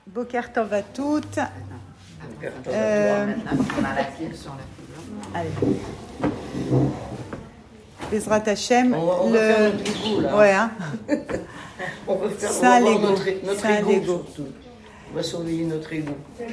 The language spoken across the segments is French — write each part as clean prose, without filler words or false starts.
Boker Tov à toutes. Maintenant, on a la file sur la figure. Allez. Bezrat Hashem. On va faire notre égo, là. Ouais, hein. On va faire C'est un Lego. notre C'est un égo, Lego. surtout. On va surveiller notre égo.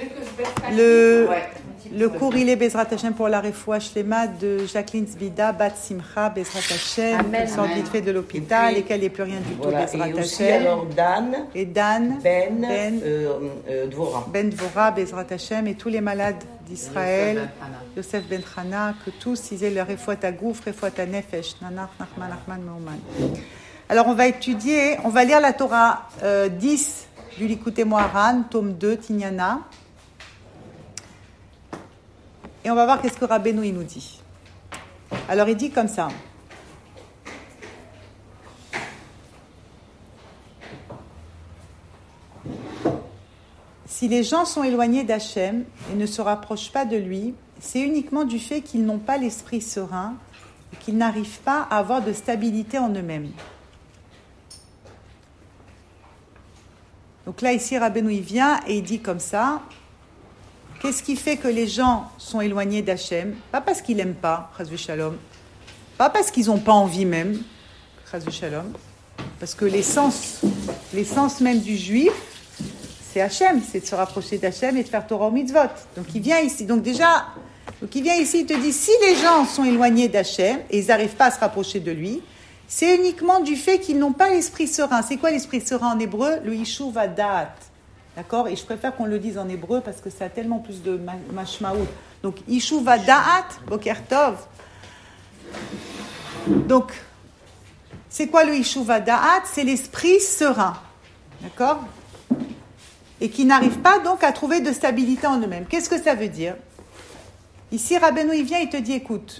Le cours, il est Bezrat Hashem pour la refoua shlema de Jacqueline Zbida, Bat Simcha, Bezrat Hashem, qui sort vite fait de l'hôpital et qu'elle n'est plus rien du tout, Voilà. Bezrat Et aussi Hashem. alors Dan, Et Dan, Dvora. Ben Dvora, Bezrat Hashem, et tous les malades d'Israël, Yosef Ben Chana, que tous ils aient leur refoua tagouf, refoua tanefesh, nanach, nachman, nachman, meuman. Alors on va lire la Torah 10 du Likutei Moharan, tome 2, Tignana. Et on va voir qu'est-ce que Rabbeinu il nous dit. Alors il dit comme ça. Si les gens sont éloignés d'Hachem et ne se rapprochent pas de lui, c'est uniquement du fait qu'ils n'ont pas l'esprit serein et qu'ils n'arrivent pas à avoir de stabilité en eux-mêmes. Donc là, ici, Rabbeinu il vient et il dit comme ça. Qu'est-ce qui fait que les gens sont éloignés d'Hachem? Pas parce qu'ils n'aiment pas, chas v'shalom. Pas parce qu'ils n'ont pas envie même, chas v'shalom. Parce que l'essence même du juif, c'est Hachem, c'est de se rapprocher d'Hachem et de faire Torah mitzvot. Donc il vient ici. Donc il vient ici, il te dit, si les gens sont éloignés d'Hachem et ils n'arrivent pas à se rapprocher de lui, c'est uniquement du fait qu'ils n'ont pas l'esprit serein. C'est quoi l'esprit serein en hébreu? Le Yishuv Hadat. D'accord? Et je préfère qu'on le dise en hébreu parce que ça a tellement plus de mashmaout. Donc, Yishuv Hadat, Boker Tov. Donc, c'est quoi le Yishuv Hadat? C'est l'esprit serein. D'accord? Et qui n'arrive pas donc à trouver de stabilité en eux-mêmes. Qu'est-ce que ça veut dire? Ici, Rabbeinu, il vient, il te dit, écoute,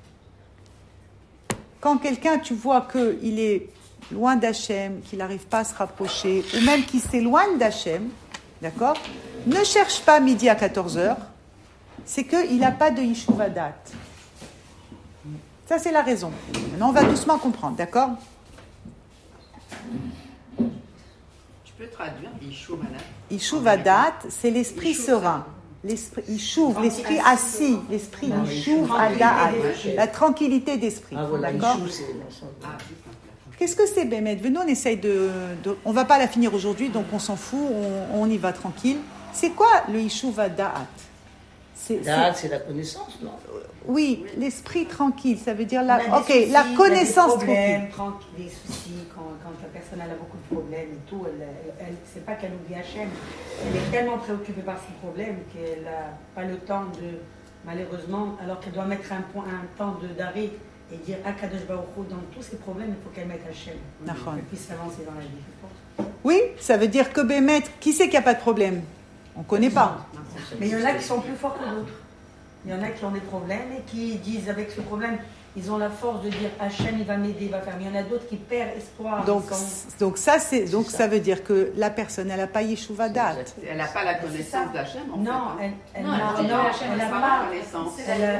quand quelqu'un, tu vois qu'il est loin d'Hachem, qu'il n'arrive pas à se rapprocher, ou même qu'il s'éloigne d'Hachem, d'accord? Ne cherche pas midi à 14h, c'est qu'il n'a pas de Yishuv Hadat. Ça, c'est la raison. Maintenant, on va doucement comprendre, d'accord? Tu peux traduire Yishuv Hadat? Yishuv Hadat, c'est l'esprit serein. L'esprit Yishuv, l'esprit assis, l'esprit Yishuv Hadat, la tranquillité d'esprit, d'accord? Qu'est-ce que c'est, Bémet? Nous, on essaye on ne va pas la finir aujourd'hui, donc on s'en fout, on y va tranquille. C'est quoi le Yishuv Hadat? C'est la connaissance, non? Oui, l'esprit tranquille, ça veut dire la connaissance tranquille. Des soucis, quand la personne elle a beaucoup de problèmes et tout, elle c'est pas qu'elle oublie Hachem, elle est tellement préoccupée par ses problèmes qu'elle n'a pas le temps de, malheureusement, alors qu'elle doit mettre un temps d'arrêt et dire Akadosh Baruch Hu, dans tous ses problèmes, il faut qu'elle mette Hachem, qu'elle puisse avancer dans la vie, je pense. Oui, ça veut dire que Bémet, qui c'est qui n'a pas de problème? On ne connaît pas. Mais il y en a qui sont plus forts que d'autres. Il y en a qui ont des problèmes et qui disent avec ce problème, ils ont la force de dire Hachem il va m'aider, il va faire. Mais il y en a d'autres qui perdent espoir. Donc ça veut dire que la personne, elle n'a pas Yishuv Hadat. Elle n'a pas la connaissance d'Hachem, en fait. Non, elle n'a pas la connaissance.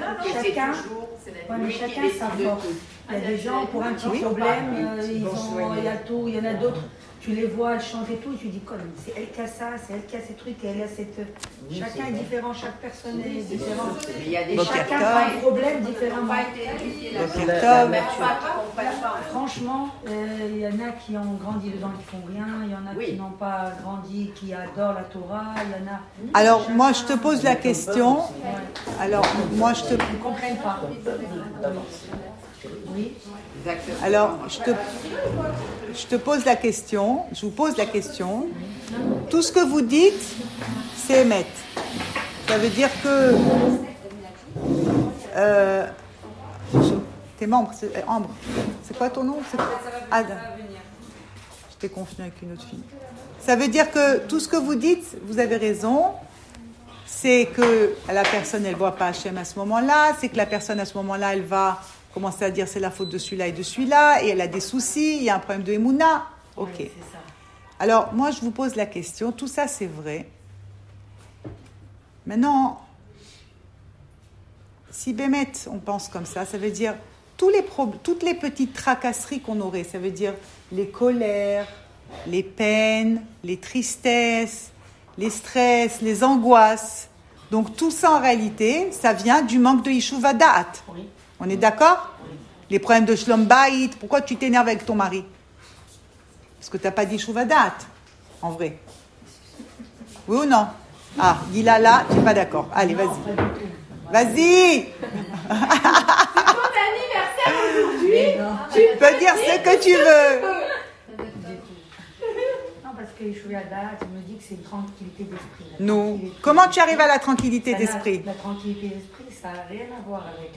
Chacun sa force. Il y a des gens pour un petit problème, il y a tout, il y en a d'autres. Tu les vois, elles chantent et tout, et tu dis, c'est elle qui a ça, c'est elle qui a ces trucs, et elle a cette... Chacun est différent, chaque personne est différente. Il y a des chacun a un problème différemment. Franchement, il y en a qui ont grandi dedans, qui font rien, il y en a qui n'ont pas grandi, qui adorent la Torah, il y en a... Alors, moi, je te pose la question. Alors, moi, je te... Ils ne comprennent pas. Oui. Alors, je te pose la question, je vous pose la question. Tout ce que vous dites, c'est émettre. Ça veut dire que... t'es membre, c'est Ambre. C'est quoi ton nom? Ada. Je t'ai confondu avec une autre fille. Ça veut dire que tout ce que vous dites, vous avez raison. C'est que la personne, elle ne voit pas Hachem à ce moment-là. C'est que la personne, à ce moment-là, elle va... commencer à dire c'est la faute de celui-là et de celui-là, et elle a des soucis, il y a un problème de Emouna. Ok. Oui, c'est ça. Alors, moi, je vous pose la question, tout ça, c'est vrai. Maintenant, si Bémet, on pense comme ça veut dire toutes les petites tracasseries qu'on aurait, ça veut dire les colères, les peines, les tristesses, les stress, les angoisses. Donc tout ça en réalité, ça vient du manque de Yeshuva Da'at. Oui. On est d'accord? Les problèmes de Shlom Bayit, pourquoi tu t'énerves avec ton mari? Parce que tu n'as pas dit Yeshuva Da'at, en vrai. Oui ou non? Ah, dis-la là, tu n'es pas d'accord. Allez, vas-y. Vas-y. C'est ton anniversaire aujourd'hui. Tu peux dire ce que tu veux. Non, parce que Yeshuva Da'at, il me dit que c'est une tranquillité d'esprit. Nous, comment tu arrives à la tranquillité d'esprit? La tranquillité d'esprit, ça n'a rien à voir avec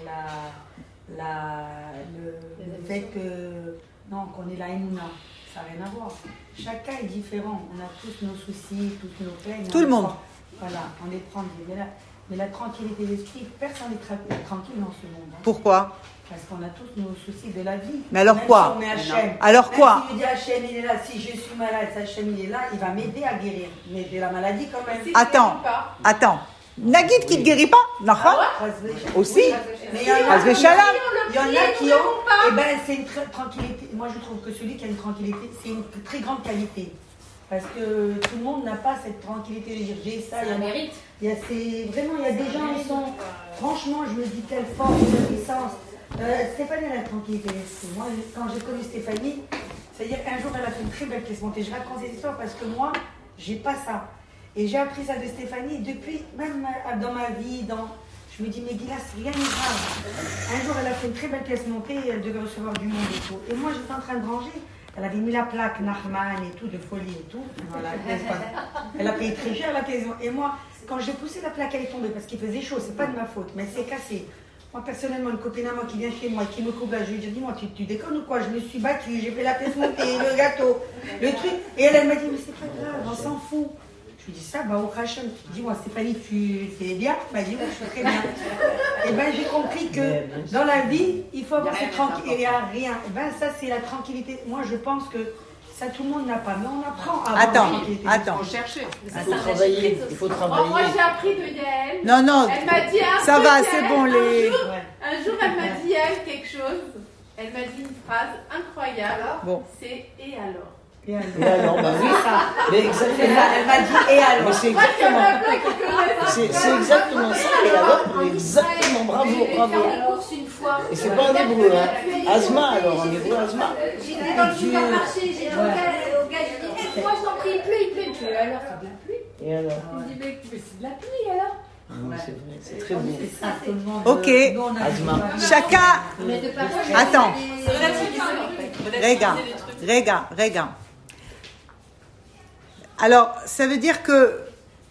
le fait que, non, qu'on est la Emouna. Ça n'a rien à voir. Chacun est différent. On a tous nos soucis, toutes nos peines. Tout le monde. Voilà, on les prend. Mais la tranquillité d'esprit, personne n'est tranquille dans ce monde. Pourquoi? Parce qu'on a tous nos soucis de la vie. Mais alors même quoi? Si on est Hachem. Alors quoi? Si je dis Hachem, il est là. Si je suis malade, Hachem, il est là. Il va m'aider à guérir. Mais de la maladie quand même. Attends. Nagid qui ne guérit pas, Nachon? Aussi. Mais il y en a qui ont. Eh ben, c'est une tranquillité. Moi, je trouve que celui qui a une tranquillité, c'est une très grande qualité. Parce que tout le monde n'a pas cette tranquillité de dire j'ai ça. C'est un mérite. Vraiment, il y a des gens qui sont. Franchement, je me dis quelle force, quelle puissance. Stéphanie a la tranquillité d'esprit. Moi, quand j'ai connu Stéphanie, c'est-à-dire qu'un jour, elle a fait une très belle pièce montée. Je raconte cette histoire parce que moi, j'ai pas ça. Et j'ai appris ça de Stéphanie. Depuis, même dans ma vie, je me dis, mais Guilas, rien n'est grave. Un jour, elle a fait une très belle pièce montée. Elle devait recevoir du monde et tout. Et moi, j'étais en train de ranger. Elle avait mis la plaque Nachman et tout, de folie et tout. Voilà, elle a payé très cher la pièce. Et moi, quand j'ai poussé la plaque, elle est tombée parce qu'il faisait chaud. C'est pas de ma faute, mais elle s'est cassée. Moi, personnellement, une copine à moi qui vient chez moi, qui me coupe là, je lui dis, dis-moi, tu déconnes ou quoi? Je me suis battue, j'ai fait la pièce montée, le gâteau, le truc. Et elle m'a dit, mais c'est pas grave, on s'en fout. Je lui dis ça, au Krachem. Dis-moi, Stéphanie, tu es bien? Elle m'a dit, oui, je suis très bien. Et bien, j'ai compris que dans la vie, il faut avoir cette tranquillité. Il n'y a rien. Et bien, ça, c'est la tranquillité. Moi, je pense que ça, tout le monde n'a pas. Mais on apprend à avoir la tranquillité. Attends. Il faut chercher. Il faut travailler. Il faut travailler. Moi, j'ai appris de Yael. Non. Elle m'a dit ça va, c'est bon, les. Un jour, elle m'a dit Yael quelque chose. Elle m'a dit une phrase incroyable. Bon. C'est et alors. Et alors, bah oui, mais exactement. Elle m'a dit, et alors? Mais c'est exactement ça. Et alors, exactement, bravo. Et c'est pas en hébreu, hein. Asma, alors, en hébreu, Asma. J'étais dans le supermarché, j'ai dit au gars, je dis, moi je t'en prie, il pleut. Alors, c'est de la pluie. Et alors? Il dit, mais c'est de la pluie alors. Non, c'est vrai, c'est très beau. C'est ça, tout le monde. Ok. Asma. Chacun. Attends. Regarde. Alors, ça veut dire que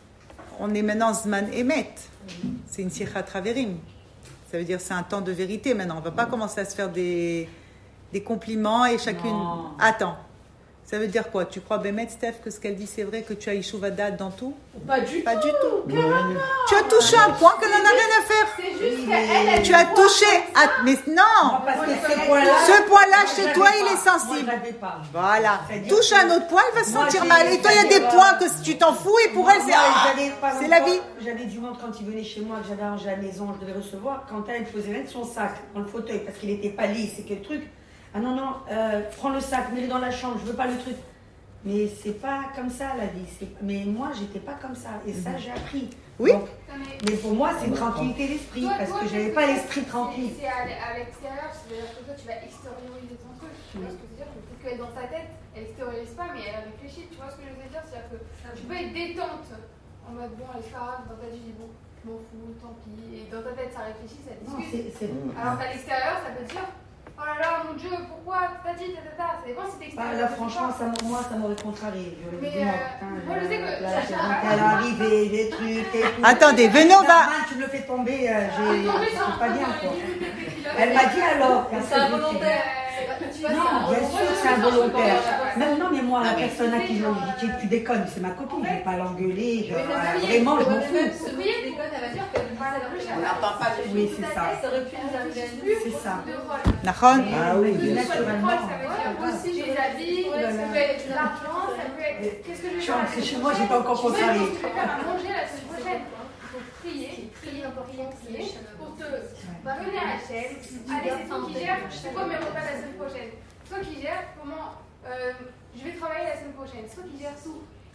on est maintenant Zman Emet. C'est une Sichat Traverim. Ça veut dire c'est un temps de vérité maintenant. On ne va pas commencer à se faire des compliments et chacune. Non. Attends. Ça veut dire quoi? Tu crois, Bémet, Steph, que ce qu'elle dit c'est vrai, que tu as Yeshuva Da'at dans tout? Pas du Pas tout. du tout. Tu as touché un point que n'en a rien à faire. C'est juste qu'elle. Tu as touché. Mais non. Parce que ce point-là, Ce point-là, chez toi, il est sensible. Moi, je l'avais pas. Voilà. C'est-à-dire Touche un autre point, elle va se moi, sentir j'ai- mal. Et toi, il y a des points que tu t'en fous et pour elle, c'est la vie. J'avais du monde quand il venait chez moi, que j'avais arrangé la maison, je devais recevoir. Quand elle faisait mettre son sac dans le fauteuil parce qu'il n'était pas lisse et quel truc. Ah non, prends le sac, mets-le dans la chambre, je veux pas le truc. Mais c'est pas comme ça la vie. Mais moi, j'étais pas comme ça. Et ça, j'ai appris. Oui. Donc, mais pour moi, c'est une tranquillité d'esprit. Parce que j'avais pas l'esprit tranquille. C'est à l'extérieur, c'est-à-dire que toi, tu vas extérioriser ton truc. Tu vois ce que je veux dire? Peut-être qu'elle, dans sa tête, elle extériorise pas, mais elle réfléchit. Tu vois ce que je veux dire? C'est-à-dire que tu peux être détente en mode bon, allez, c'est pas grave. Dans ta tête, je dis bon, je m'en fous, tant pis. Et dans ta tête, ça réfléchit, ça Non, discute. Alors qu'à l'extérieur, ça peut te dire oh là là, mon Dieu, pourquoi t'as dit, ça dépend si t'es extérieur. Là, franchement, moi, ça m'aurait contrarié. J'aurais dit, non, putain, moi, je sais que elle est arrivée, des trucs et tout. Attendez, venez, on va. Tu me le fais tomber, c'est pas bien, quoi. Elle m'a dit alors. C'est involontaire. Non, bien sûr que c'est involontaire. Non, mais moi, la personne à qui je dis, tu déconnes, c'est ma copine, je vais pas l'engueuler. Vraiment, je m'en fous. Oui, elle déconne, elle va dire que On n'entend pas les Oui, c'est ça. ça aurait pu nous arriver à nous. C'est ça. Nachon. Ah oui, bien sûr. Naturellement. Ça veut dire aussi des habits, ça peut être de l'argent, ça peut être. Qu'est-ce que je vais Je suis faire rentrée chez moi, j'ai pas encore Tu contrarié. peux faire à manger la semaine prochaine. Il faut prier encore pour te revenir à Hachem. Allez, c'est toi qui gères. C'est quoi mes repas la semaine prochaine? C'est toi qui gères comment je vais travailler la semaine prochaine. C'est toi qui gères tout.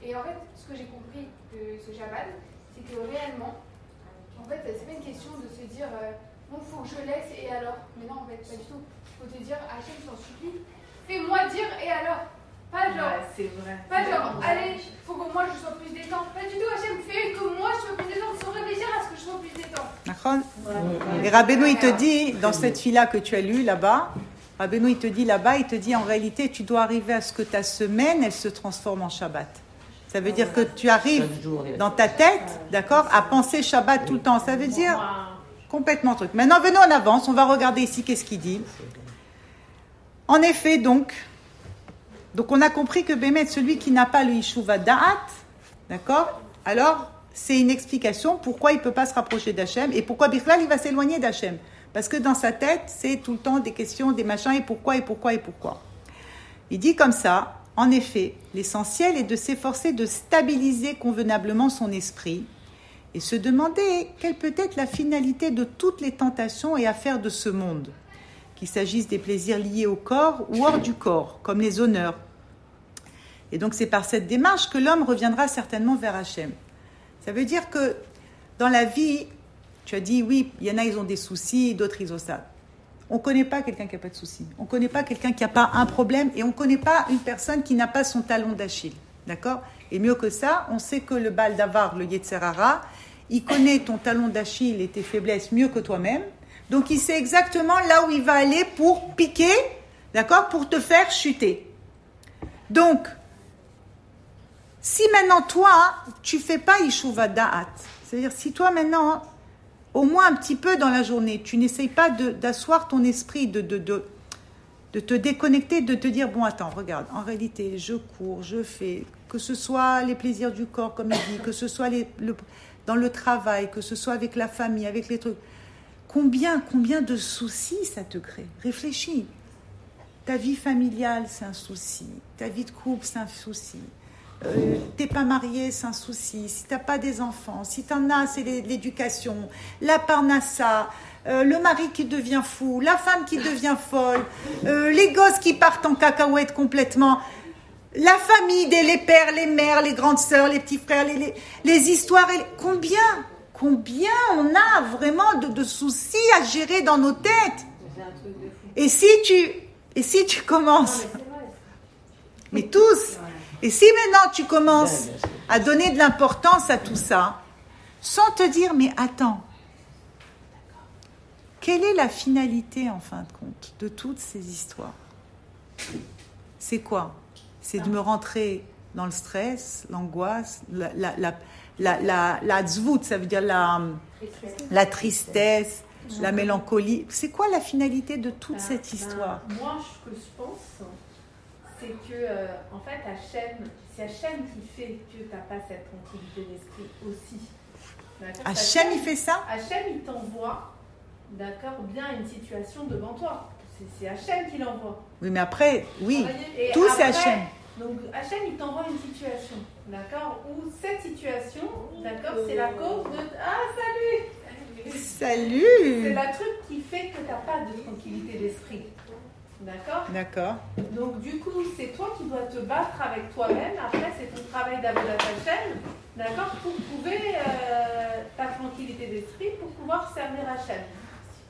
Et en fait, ce que j'ai compris de ce Shabbat, c'est que réellement, en fait, c'est pas une question de se dire bon, faut que je laisse et alors. Mais non, en fait, pas du tout. Faut te dire, Hachem, je t'en supplie, fais-moi dire et alors. Pas genre, c'est vrai. Pas genre, allez, faut que moi je sois plus détente. Pas du tout, Hachem, fais que moi je sois plus détente sans réfléchir à ce que je sois plus détente. D'accord. Et Rabbeinu, il te dit, dans cette fille-là que tu as lue là-bas, Rabbeinu, il te dit là-bas, il te dit en réalité, tu dois arriver à ce que ta semaine, elle se transforme en Shabbat. Ça veut dire que tu arrives dans ta tête, d'accord, à penser Shabbat tout le temps. Ça veut dire complètement truc. Maintenant, venons en avance, on va regarder ici qu'est-ce qu'il dit. En effet, donc on a compris que Bémet, celui qui n'a pas le Yeshuva Da'at, d'accord, alors c'est une explication pourquoi il ne peut pas se rapprocher d'Hachem et pourquoi Bichlal il va s'éloigner d'Hachem. Parce que dans sa tête, c'est tout le temps des questions, des machins, et pourquoi. Il dit comme ça, en effet, l'essentiel est de s'efforcer de stabiliser convenablement son esprit et se demander quelle peut être la finalité de toutes les tentations et affaires de ce monde, qu'il s'agisse des plaisirs liés au corps ou hors du corps, comme les honneurs. Et donc c'est par cette démarche que l'homme reviendra certainement vers Hachem. Ça veut dire que dans la vie, tu as dit oui, il y en a ils ont des soucis, d'autres ils ont ça. On ne connaît pas quelqu'un qui n'a pas de soucis. On ne connaît pas quelqu'un qui n'a pas un problème et on ne connaît pas une personne qui n'a pas son talon d'Achille. D'accord ? Et mieux que ça, on sait que le Baal Davar, le Yetzer Hara, il connaît ton talon d'Achille et tes faiblesses mieux que toi-même. Donc il sait exactement là où il va aller pour piquer, d'accord, pour te faire chuter. Donc, si maintenant toi, tu ne fais pas Yeshuva Da'at, c'est-à-dire si toi maintenant, au moins un petit peu dans la journée, tu n'essayes pas d'asseoir ton esprit, de te déconnecter, de te dire, bon attends, regarde, en réalité, je cours, je fais, que ce soit les plaisirs du corps, comme il dit, que ce soit dans le travail, que ce soit avec la famille, avec les trucs. Combien de soucis ça te crée ? Réfléchis. Ta vie familiale, c'est un souci. Ta vie de couple, c'est un souci. T'es pas marié, c'est un souci. Si t'as pas des enfants, si t'en as, c'est l'éducation, la parnassa, le mari qui devient fou, la femme qui devient folle, les gosses qui partent en cacahuète complètement, la famille, les pères, les mères, les grandes sœurs, les petits frères, les histoires. Combien on a vraiment de soucis à gérer dans nos têtes. Et si tu commences, mais tous, et si maintenant tu commences à donner de l'importance à tout ça, sans te dire, mais attends, quelle est la finalité en fin de compte de toutes ces histoires ? C'est quoi ? C'est de me rentrer dans le stress, l'angoisse, la tzvout, ça veut dire la tristesse, la mélancolie. C'est quoi la finalité de toute cette histoire ? Moi, ce que je pense, c'est que, en fait, c'est Hachem qui fait que tu n'as pas cette tranquillité d'esprit aussi. Hachem, il fait ça ? Hachem, il t'envoie, d'accord, bien une situation devant toi. C'est Hachem qui l'envoie. Oui, mais après, oui, et tout après, c'est Hachem. Donc Hachem, il t'envoie une situation, d'accord, où cette situation, d'accord, c'est la cause de... Ah, salut. Salut. C'est la truc qui fait que tu n'as pas de tranquillité d'esprit. D'accord. Donc du coup, c'est toi qui dois te battre avec toi-même. Après, c'est ton travail d'avodat Hachem, d'accord, pour trouver ta tranquillité d'esprit, pour pouvoir servir Hachem. Ok ?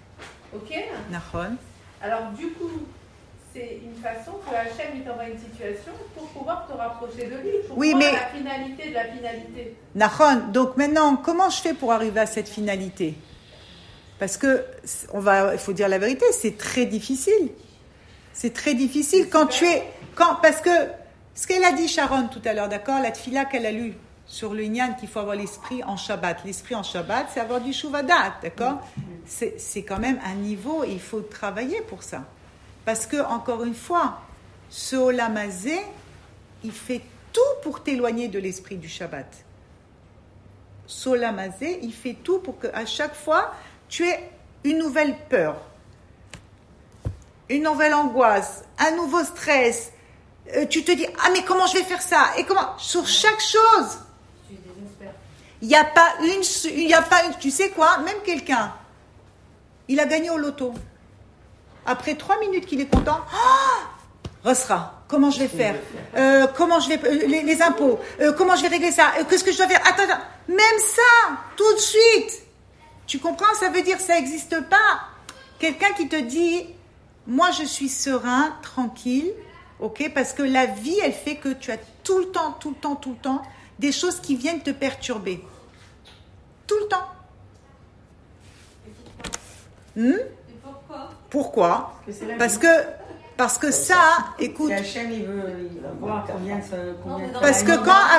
Nahon. Alors du coup, c'est une façon que Hachem il t'envoie une situation pour pouvoir te rapprocher de lui, pour voir la finalité de la finalité. Nahon. Donc maintenant, comment je fais pour arriver à cette finalité ? Parce que, il faut dire la vérité, c'est très difficile. C'est très difficile parce que ce qu'elle a dit Sharon tout à l'heure, d'accord, la tfila qu'elle a lue sur le Inyan qu'il faut avoir l'esprit en Shabbat. L'esprit en Shabbat, c'est avoir du Shuvadat, d'accord ? C'est quand même un niveau et il faut travailler pour ça. Parce que, encore une fois, ce Olam Hazé, il fait tout pour t'éloigner de l'esprit du Shabbat. Ce Olam Hazé, il fait tout pour qu'à chaque fois, tu aies une nouvelle peur, une nouvelle angoisse, un nouveau stress. Tu te dis, ah mais comment je vais faire ça ? Et comment ? Sur chaque chose. Il n'y a pas une, tu sais quoi ? Même quelqu'un, il a gagné au loto. Après 3 minutes qu'il est content, Resra. comment je vais faire, comment je vais les impôts, comment je vais régler ça, qu'est-ce que je dois faire, attends, même ça, tout de suite, tu comprends, ça veut dire que ça n'existe pas. Quelqu'un qui te dit, moi je suis serein, tranquille, ok, parce que la vie, elle fait que tu as tout le temps, des choses qui viennent te perturber, tout le temps. Pourquoi? Parce que ça, écoute. Hachem, il va voir combien parce que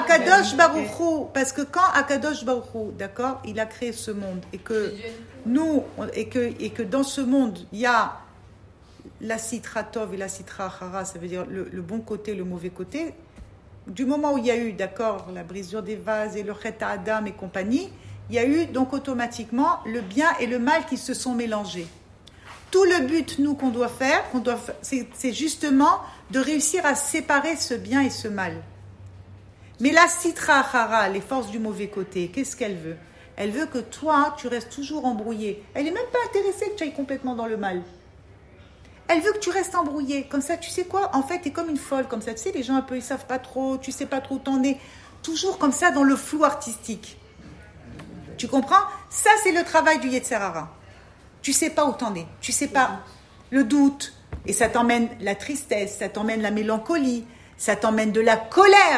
quand Akadosh Baruch Hu, d'accord, il a créé ce monde et que nous et que dans ce monde il y a la sitra tov et la sitra hara, ça veut dire le bon côté, le mauvais côté. Du moment où il y a eu, d'accord, la brisure des vases et le chet à Adam et compagnie, il y a eu donc automatiquement le bien et le mal qui se sont mélangés. Tout le but, nous, qu'on doit faire, c'est justement de réussir à séparer ce bien et ce mal. Mais la sitra hara, les forces du mauvais côté, qu'est-ce qu'elle veut? Elle veut que toi, tu restes toujours embrouillé. Elle n'est même pas intéressée que tu ailles complètement dans le mal. Elle veut que tu restes embrouillé. Comme ça, tu sais quoi? En fait, tu es comme une folle. Comme ça, tu sais, les gens un peu, ils savent pas trop, tu sais pas trop où t'en es. Toujours comme ça dans le flou artistique. Tu comprends? Ça, c'est le travail du Yetzer Hara. Tu sais pas où t'en es. Tu sais pas le doute. Et ça t'emmène la tristesse, ça t'emmène la mélancolie, ça t'emmène de la colère.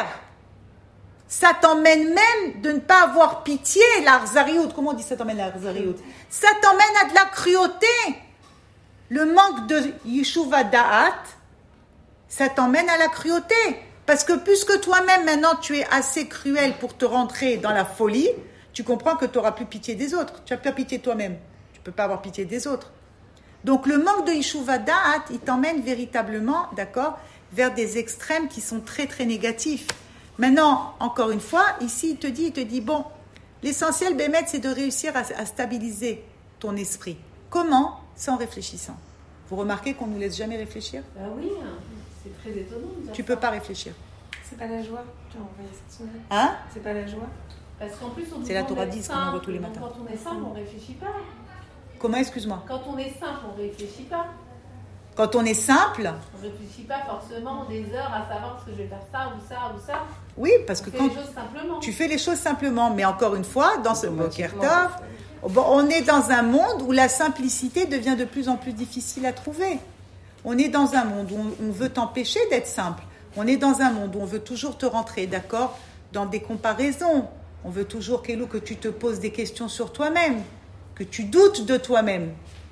Ça t'emmène même de ne pas avoir pitié, l'arzariout. Comment on dit ça t'emmène l'arzariout? Ça t'emmène à de la cruauté. Le manque de Yeshuva Da'at, ça t'emmène à la cruauté. Parce que puisque toi-même, maintenant, tu es assez cruel pour te rentrer dans la folie, tu comprends que tu n'auras plus pitié des autres. Tu n'as plus pitié de toi-même. Tu ne peux pas avoir pitié des autres. Donc, le manque de Yeshuva Da'at, il t'emmène véritablement, d'accord, vers des extrêmes qui sont très, très négatifs. Maintenant, encore une fois, ici, il te dit, bon, l'essentiel, Bémet, c'est de réussir à stabiliser ton esprit. Comment? C'est en réfléchissant. Vous remarquez qu'on ne nous laisse jamais réfléchir? Oui, c'est très étonnant. Tu ne peux pas réfléchir. C'est pas la joie. Tu as envoyé cette semaine. Hein? C'est pas la joie. Parce qu'en plus, on c'est la Torah 10 qu'on envoie tous les matins. Quand on est simple, on ne réfléchit pas. Comment, excuse-moi? Quand on est simple, on ne réfléchit pas. Quand on est simple, on ne réfléchit pas forcément des heures à savoir ce que je vais faire ça ou ça ou ça. Oui, parce que quand tu fais les choses simplement, mais encore une fois, dans ce Boker Tov, on est dans un monde où la simplicité devient de plus en plus difficile à trouver. On est dans un monde où on veut t'empêcher d'être simple. On est dans un monde où on veut toujours te rentrer, d'accord, dans des comparaisons. On veut toujours, Kélo, que tu te poses des questions sur toi-même, que tu doutes de toi-même.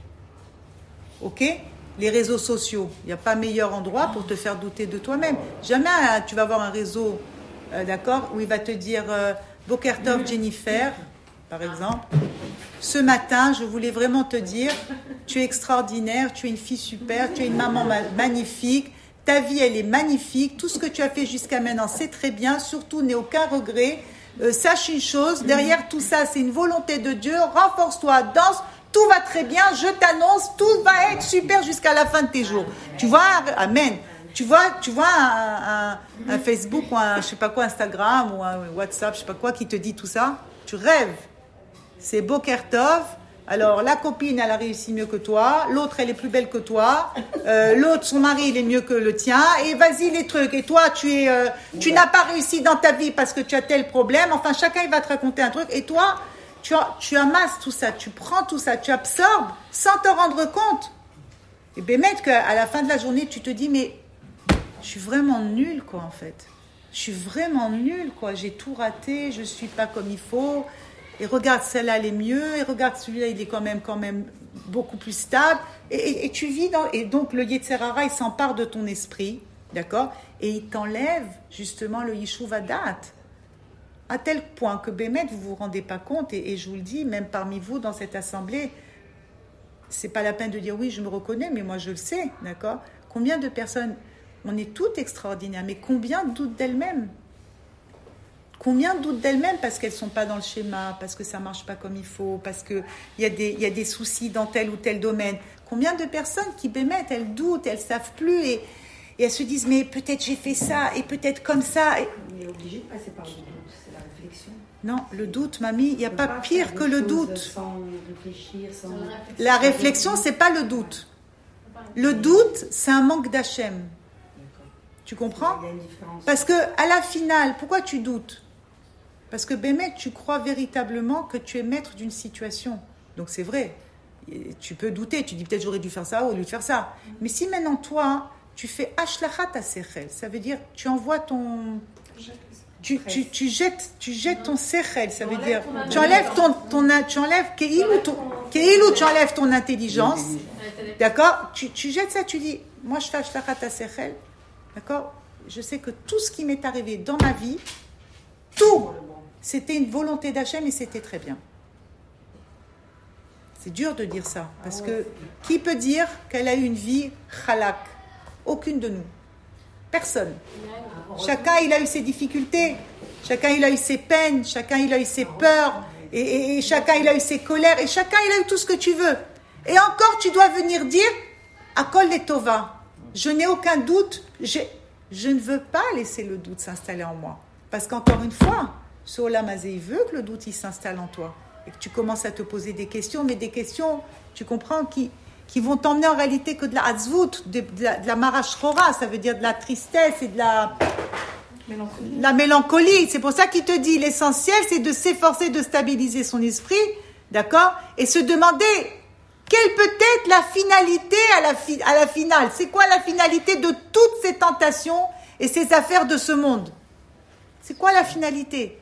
Ok? Les réseaux sociaux, il n'y a pas meilleur endroit pour te faire douter de toi-même. Jamais tu vas avoir un réseau, d'accord, où il va te dire Boker Tov Jennifer, par exemple. Ce matin, je voulais vraiment te dire, tu es extraordinaire, tu es une fille super, tu es une maman magnifique, ta vie elle est magnifique, tout ce que tu as fait jusqu'à maintenant c'est très bien, surtout n'aie aucun regret. Sache une chose, derrière tout ça c'est une volonté de Dieu, renforce-toi, danse, tout va très bien, je t'annonce, tout va être super jusqu'à la fin de tes jours. Tu vois, amen. Tu vois un Facebook ou un, je sais pas quoi, Instagram ou un WhatsApp, je sais pas quoi, qui te dit tout ça, tu rêves. C'est Boker Tov. Alors, la copine, elle a réussi mieux que toi. L'autre, elle est plus belle que toi. L'autre, son mari, il est mieux que le tien. Et vas-y, les trucs. Et toi, tu n'as pas réussi dans ta vie parce que tu as tel problème. Enfin, chacun, il va te raconter un truc. Et toi, tu amasses tout ça. Tu prends tout ça. Tu absorbes sans te rendre compte. Et bien, mettre qu'à la fin de la journée, tu te dis, mais je suis vraiment nulle, quoi, en fait. Je suis vraiment nulle, quoi. J'ai tout raté. Je suis pas comme il faut. Et regarde, celle-là, elle est mieux. Et regarde, celui-là, il est quand même beaucoup plus stable. Et tu vis dans... Et donc, le Yetzer Hara, il s'empare de ton esprit, d'accord? Et il t'enlève, justement, le Yeshuva Da'at. À tel point que, Bémet, vous ne vous rendez pas compte. Et je vous le dis, même parmi vous, dans cette assemblée, c'est pas la peine de dire, oui, je me reconnais, mais moi, je le sais, d'accord? Combien de personnes... On est toutes extraordinaires, mais combien doutent d'elles-mêmes? Combien doutent d'elles-mêmes parce qu'elles ne sont pas dans le schéma, parce que ça ne marche pas comme il faut, parce qu'il y a des soucis dans tel ou tel domaine. Combien de personnes qui bémettent, elles doutent, elles ne savent plus et elles se disent mais peut-être j'ai fait ça et peut-être comme ça. On est obligé de passer par le doute, c'est la réflexion. Non, le doute, mamie, il n'y a pas pire que le doute. Sans réfléchir, sans... La réflexion, ce n'est pas le doute. Le doute, c'est un manque d'Hachem. Tu comprends? Il y a une différence. Parce que à la finale, pourquoi tu doutes? Parce que Bémet, tu crois véritablement que tu es maître d'une situation. Donc c'est vrai. Et tu peux douter, tu dis peut-être j'aurais dû faire ça ou au lieu de faire ça. Mais si maintenant toi, tu fais ashlachat asechel, ça veut dire tu envoies ton... Tu jettes ton sechel, ça veut dire tu enlèves tu enlèves tu enlèves ton intelligence, d'accord? Tu jettes ça, tu dis moi je fais ashlachat asechel, d'accord? Je sais que tout ce qui m'est arrivé dans ma vie, tout, c'était une volonté d'Hachem et c'était très bien. C'est dur de dire ça, parce que qui peut dire qu'elle a eu une vie chalak? Aucune de nous. Personne. Chacun, il a eu ses difficultés, chacun, il a eu ses peines, chacun, il a eu ses peurs, et chacun, il a eu ses colères, et chacun, il a eu tout ce que tu veux. Et encore, tu dois venir dire Akol Letova. Je n'ai aucun doute, je ne veux pas laisser le doute s'installer en moi. Parce qu'encore une fois, ce Olam Hazé, il veut que le doute il s'installe en toi. Et que tu commences à te poser des questions, mais des questions, tu comprends, qui vont t'emmener en réalité que de la hatzvout, de la marachchora, ça veut dire de la tristesse et de la mélancolie. C'est pour ça qu'il te dit, l'essentiel, c'est de s'efforcer de stabiliser son esprit, d'accord? Et se demander, quelle peut être la finalité à la finale? C'est quoi la finalité de toutes ces tentations et ces affaires de ce monde? C'est quoi la finalité?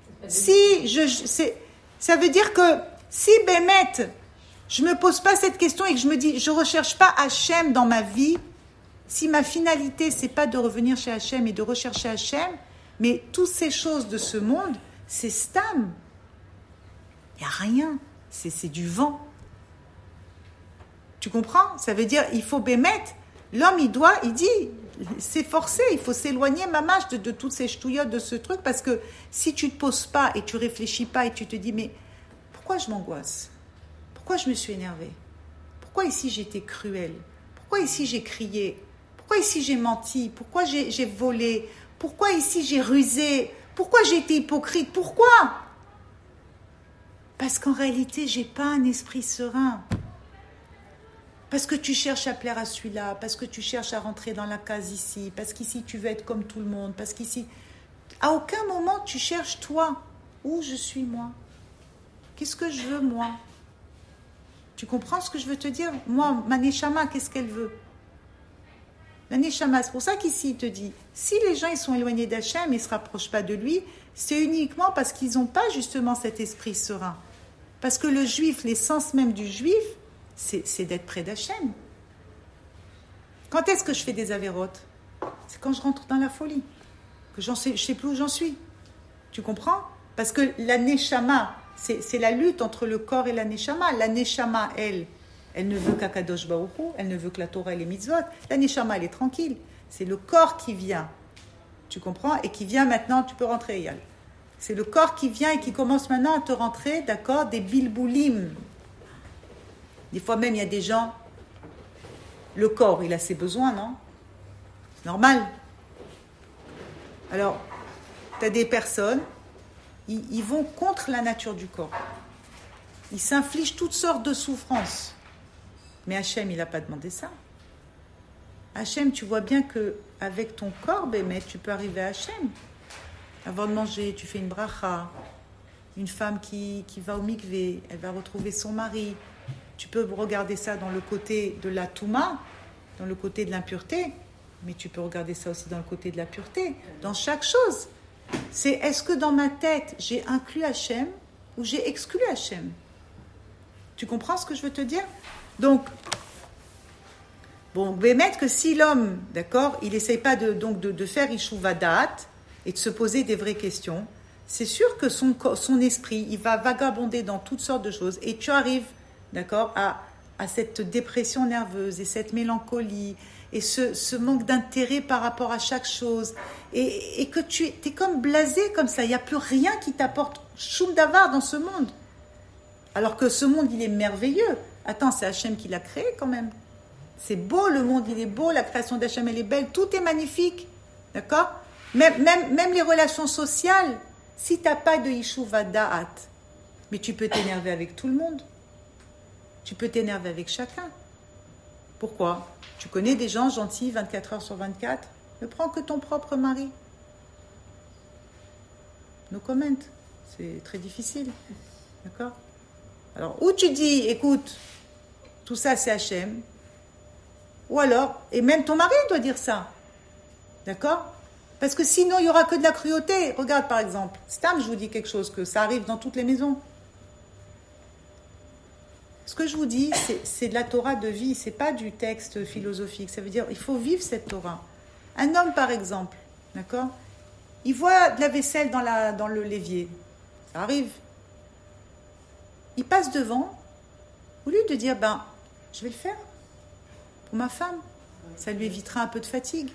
Ça veut dire que si Bémet, je ne me pose pas cette question et que je me dis, je ne recherche pas Hachem dans ma vie, si ma finalité, ce n'est pas de revenir chez Hachem et de rechercher Hachem, mais toutes ces choses de ce monde, c'est stam. Il n'y a rien. C'est du vent. Tu comprends? Ça veut dire, il faut Bémet, l'homme, il dit, s'efforcer, il faut s'éloigner, mamache, de toutes ces ch'touillottes, de ce truc, parce que si tu ne te poses pas et tu ne réfléchis pas et tu te dis, mais pourquoi je m'angoisse? Pourquoi je me suis énervée? Pourquoi ici j'ai été cruelle? Pourquoi ici j'ai crié? Pourquoi ici j'ai menti? Pourquoi j'ai volé? Pourquoi ici j'ai rusé? Pourquoi j'ai été hypocrite? Pourquoi? Parce qu'en réalité, j'ai pas un esprit serein. Parce que tu cherches à plaire à celui-là, parce que tu cherches à rentrer dans la case ici, parce qu'ici tu veux être comme tout le monde, parce qu'ici... À aucun moment tu cherches toi. Où je suis moi? Qu'est-ce que je veux moi? Tu comprends ce que je veux te dire? Moi, ma neshama, qu'est-ce qu'elle veut? La neshama, c'est pour ça qu'ici il te dit, si les gens ils sont éloignés d'Hachem et ne se rapprochent pas de lui, c'est uniquement parce qu'ils n'ont pas justement cet esprit serein. Parce que le juif, l'essence même du juif, c'est d'être près d'Hachem. Quand est-ce que je fais des avérotes? C'est quand je rentre dans la folie. Que je ne sais plus où j'en suis. Tu comprends? Parce que la neshama, c'est la lutte entre le corps et la neshama. La neshama, elle ne veut qu'Akadosh Baruch Hu, elle ne veut que la Torah et les mitzvot. La neshama, elle est tranquille. C'est le corps qui vient. Tu comprends? Et qui vient maintenant, tu peux rentrer, Eyal. C'est le corps qui vient et qui commence maintenant à te rentrer, d'accord, des bilboulim. Des fois même, il y a des gens, le corps, il a ses besoins, non? C'est normal. Alors, tu as des personnes, ils vont contre la nature du corps. Ils s'infligent toutes sortes de souffrances. Mais Hachem, il n'a pas demandé ça. Hachem, tu vois bien qu'avec ton corps, mais tu peux arriver à Hachem. Avant de manger, tu fais une bracha. Une femme qui va au mikvé, elle va retrouver son mari. Tu peux regarder ça dans le côté de la touma, dans le côté de l'impureté, mais tu peux regarder ça aussi dans le côté de la pureté. Dans chaque chose, c'est est-ce que dans ma tête, j'ai inclus Hachem ou j'ai exclu Hachem? Tu comprends ce que je veux te dire? Donc, bon, Bémet que si l'homme, d'accord, il n'essaye pas de faire Yeshuva Da'at et de se poser des vraies questions, c'est sûr que son esprit, il va vagabonder dans toutes sortes de choses et tu arrives, d'accord, à cette dépression nerveuse et cette mélancolie et ce manque d'intérêt par rapport à chaque chose et que tu es comme blasé comme ça, il n'y a plus rien qui t'apporte choum davar dans ce monde. Alors que ce monde, il est merveilleux. Attends, c'est Hachem qui l'a créé quand même. C'est beau, le monde, il est beau, la création d'Hachem, elle est belle, tout est magnifique. D'accord? Même les relations sociales, si tu n'as pas de Yeshuva Da'at, mais tu peux t'énerver avec tout le monde. Tu peux t'énerver avec chacun. Pourquoi? Tu connais des gens gentils 24 heures sur 24? Ne prends que ton propre mari. No comment. C'est très difficile. D'accord? Alors, ou tu dis, écoute, tout ça c'est Hachem, ou alors, et même ton mari doit dire ça. D'accord? Parce que sinon, il n'y aura que de la cruauté. Regarde par exemple, Stam, je vous dis quelque chose, que ça arrive dans toutes les maisons. Ce que je vous dis, c'est de la Torah de vie, c'est pas du texte philosophique. Ça veut dire, il faut vivre cette Torah. Un homme, par exemple, d'accord? Il voit de la vaisselle dans le l'évier. Ça arrive. Il passe devant, au lieu de dire, je vais le faire pour ma femme. Ça lui évitera un peu de fatigue.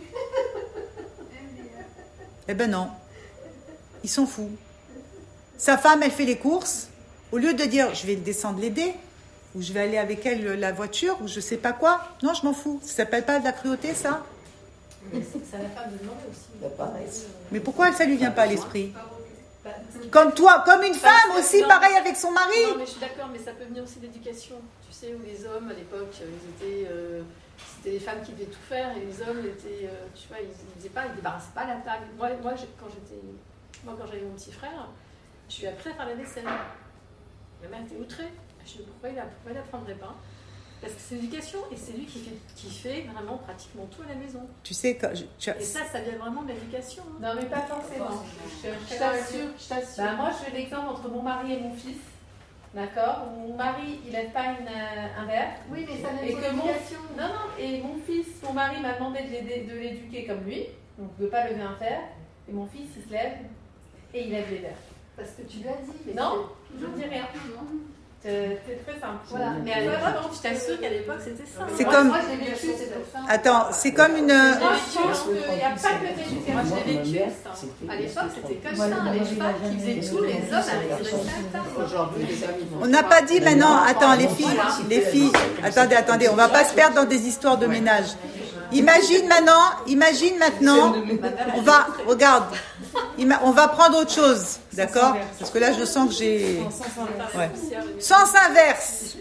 Eh ben non. Il s'en fout. Sa femme, elle fait les courses. Au lieu de dire, je vais descendre l'aider, ou je vais aller avec elle la voiture, ou je sais pas quoi. Non, je m'en fous. Ça s'appelle pas de la cruauté, ça? C'est à la femme de demander aussi. Mais pourquoi ça lui vient pas à l'esprit? Comme toi, comme une femme aussi, pareil avec son mari. Non, mais je suis d'accord, mais ça peut venir aussi d'éducation. Tu sais, où les hommes, à l'époque, c'était les femmes qui devaient tout faire, et les hommes étaient, tu vois, ils faisaient pas, ils débarrassaient pas la table. Moi, quand j'avais mon petit frère, je lui ai appris à faire la vaisselle. Ma mère était outrée. Je me dis, pourquoi il n'apprendrait pas? Parce que c'est l'éducation, et c'est lui qui fait vraiment pratiquement tout à la maison. Tu sais, et ça vient vraiment de l'éducation. Hein. Non, mais pas forcément. Je t'assure. Moi, je fais l'exemple entre mon mari et mon fils. D'accord? Mon mari, il lève pas un verre. Oui, mais ça n'a et pas d'éducation. Non, et mon mari m'a demandé de l'éduquer comme lui. Donc, de ne pas lever un verre. Et mon fils, il se lève et il lève les verres. Parce que tu l'as dit. Mais non, je ne dis rien. C'est très simple. Voilà. Mais à l'époque, je t'assure qu'à l'époque, c'était ça. C'est comme... Moi, je l'ai vécu, c'était ça. Attends, c'est comme une... Moi, je pense qu'il n'y a pas que l'éducation. Moi, je l'ai vécu, ça. À l'époque, c'était comme ça. Les femmes qui faisaient tout, les hommes avec les Aujourd'hui, les hommes, ils vont... On n'a pas dit maintenant... Attends, les filles... Attendez, on va pas se perdre dans des histoires de ménage. Imagine maintenant, regarde, on va prendre autre chose, d'accord? Parce que là, je sens que j'ai... Ouais. Sens inverse.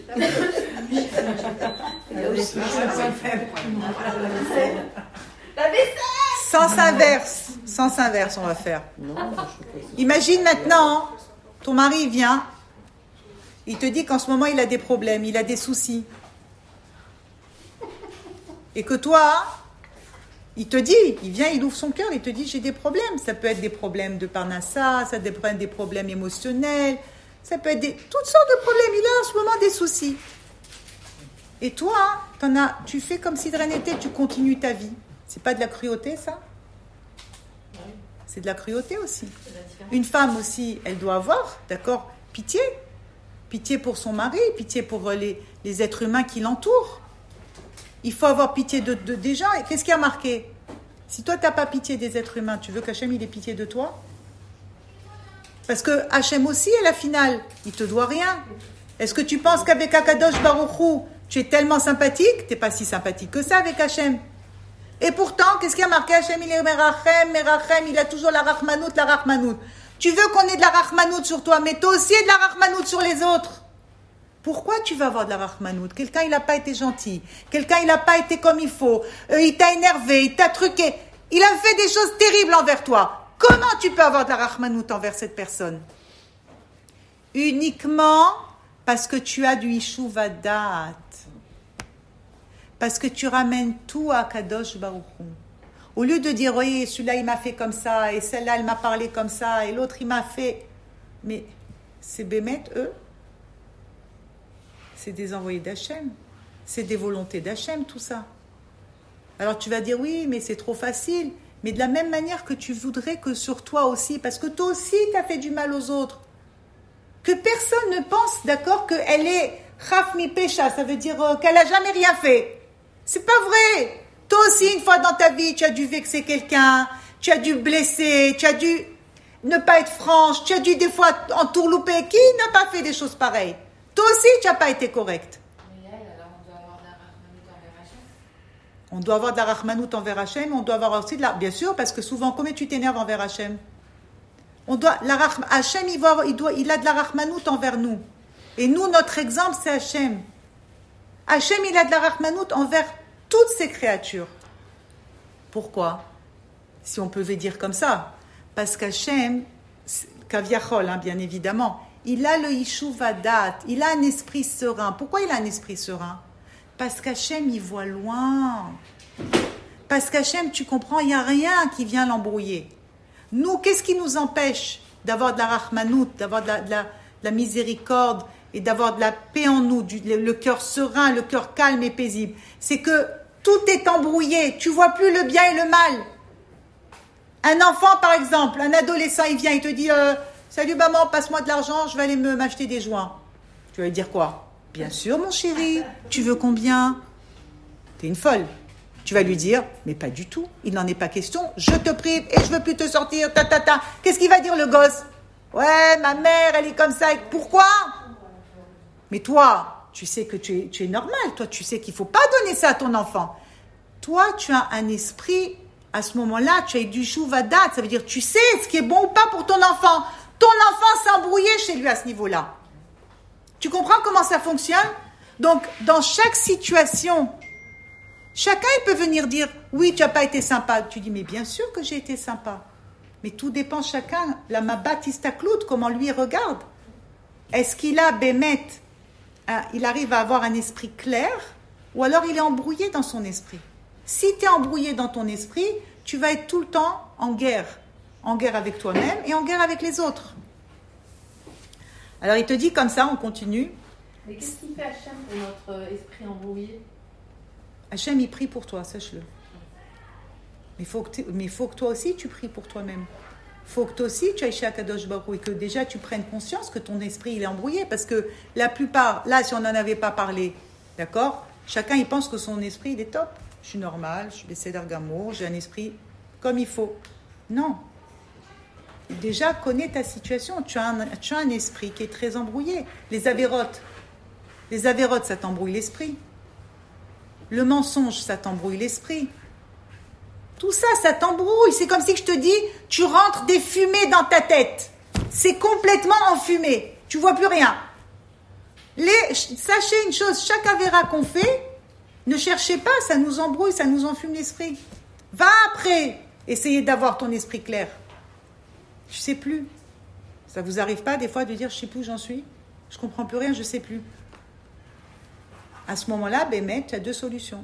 Sens inverse, on va faire. Imagine maintenant, ton mari vient, il te dit qu'en ce moment, il a des problèmes, il a des soucis. Et que toi, il te dit, il vient, il ouvre son cœur, il te dit, j'ai des problèmes. Ça peut être des problèmes de parnassa, ça peut être des problèmes émotionnels, ça peut être toutes sortes de problèmes. Il a en ce moment des soucis. Et toi, tu fais comme si de rien n'était, tu continues ta vie. C'est pas de la cruauté, ça? C'est de la cruauté aussi. Une femme aussi, elle doit avoir, d'accord, pitié. Pitié pour son mari, pitié pour les êtres humains qui l'entourent. Il faut avoir pitié des gens. Et qu'est-ce qui a marqué? Si toi, tu n'as pas pitié des êtres humains, tu veux qu'Hachem il ait pitié de toi? Parce que Hachem aussi, à la finale, il ne te doit rien. Est-ce que tu penses qu'avec Akadosh Baruch Hu, tu es tellement sympathique? Tu n'es pas si sympathique que ça avec Hachem. Et pourtant, qu'est-ce qui a marqué? Hachem, il est Merachem, il a toujours la Rachmanout. Tu veux qu'on ait de la Rachmanout sur toi, mais toi aussi de la Rachmanout sur les autres. Pourquoi tu vas avoir de la Rachmanout? Quelqu'un, il n'a pas été gentil. Quelqu'un, il n'a pas été comme il faut. Il t'a énervé, il t'a truqué. Il a fait des choses terribles envers toi. Comment tu peux avoir de la Rachmanout envers cette personne? Uniquement parce que tu as du Yishuv Da'at. Parce que tu ramènes tout à Kadosh Baruch Hu. Au lieu de dire, oui, celui-là, il m'a fait comme ça, et celle-là, elle m'a parlé comme ça, et l'autre, il m'a fait... Mais c'est Bémet, eux. C'est des envoyés d'Hachem. C'est des volontés d'Hachem, tout ça. Alors tu vas dire, oui, mais c'est trop facile. Mais de la même manière que tu voudrais que sur toi aussi, parce que toi aussi, tu as fait du mal aux autres. Que personne ne pense, d'accord, qu'elle est Chaf mi Pesha, ça veut dire qu'elle n'a jamais rien fait. C'est pas vrai. Toi aussi, une fois dans ta vie, tu as dû vexer quelqu'un, tu as dû blesser, tu as dû ne pas être franche, tu as dû des fois entourlouper. Qui n'a pas fait des choses pareilles? Toi aussi, tu n'as pas été correct. Mais alors on doit avoir de la Rachmanout envers Hachem. On doit avoir de la Rachmanout envers Hachem, on doit avoir aussi de la... Bien sûr, parce que souvent, comment tu t'énerves envers Hachem? Hachem, il a de la Rachmanout envers nous. Et nous, notre exemple, c'est Hachem. Hachem, il a de la Rachmanout envers toutes ses créatures. Pourquoi? Si on pouvait dire comme ça. Parce qu'Hachem, Kaviachol, bien évidemment, il a le Yishuv Hadat, il a un esprit serein. Pourquoi il a un esprit serein? Parce qu'Hachem, il voit loin. Parce qu'Hachem, tu comprends, il n'y a rien qui vient l'embrouiller. Nous, qu'est-ce qui nous empêche d'avoir de la rahmanout, d'avoir de la miséricorde et d'avoir de la paix en nous, le cœur serein, le cœur calme et paisible? C'est que tout est embrouillé, tu vois plus le bien et le mal. Un enfant, par exemple, un adolescent, il vient, il te dit « Salut maman, passe-moi de l'argent, je vais aller m'acheter des joints. » Tu vas lui dire quoi? « Bien sûr mon chéri, tu veux combien ?» T'es une folle. Tu vas lui dire « Mais pas du tout, il n'en est pas question, je te prive et je veux plus te sortir, ta. » Qu'est-ce qu'il va dire le gosse? « Ouais, ma mère, elle est comme ça, pourquoi ?» Mais toi, tu sais que tu es normal, toi tu sais qu'il ne faut pas donner ça à ton enfant. Toi, tu as un esprit, à ce moment-là, tu as du chouvadat, ça veut dire tu sais ce qui est bon ou pas pour ton enfant. Ton enfant s'est embrouillé chez lui à ce niveau-là. Tu comprends comment ça fonctionne? Donc, dans chaque situation, chacun il peut venir dire « Oui, tu n'as pas été sympa. » Tu dis « Mais bien sûr que j'ai été sympa. » Mais tout dépend chacun, la mabat istaklout, comment lui regarde. Est-ce qu'il a bémet, il arrive à avoir un esprit clair, ou alors il est embrouillé dans son esprit? Si tu es embrouillé dans ton esprit, tu vas être tout le temps en guerre avec toi-même et en guerre avec les autres. Alors il te dit comme ça, on continue. Mais qu'est-ce qui fait Hachem pour notre esprit embrouillé? Hachem, il prie pour toi, sache-le. Mais il faut que toi aussi, tu pries pour toi-même. Il faut que toi aussi, tu ailles chez Akadosh Baruch Hu et que déjà, tu prennes conscience que ton esprit, il est embrouillé. Parce que la plupart, là, si on n'en avait pas parlé, d'accord, chacun, il pense que son esprit, il est top. Je suis normal, je suis des Seder Gamour, j'ai un esprit comme il faut. Non. Déjà, connais ta situation. Tu as un esprit qui est très embrouillé. Les avérotes, ça t'embrouille l'esprit. Le mensonge, ça t'embrouille l'esprit. Tout ça, ça t'embrouille. C'est comme si je te dis, tu rentres des fumées dans ta tête. C'est complètement enfumé. Tu vois plus rien. Sachez une chose, chaque avéra qu'on fait, ne cherchez pas, ça nous embrouille, ça nous enfume l'esprit. Va après, essayer d'avoir ton esprit clair. Je sais plus. Ça vous arrive pas des fois de dire, je sais plus où j'en suis, je comprends plus rien, je sais plus. À ce moment-là, Bémet, tu as deux solutions.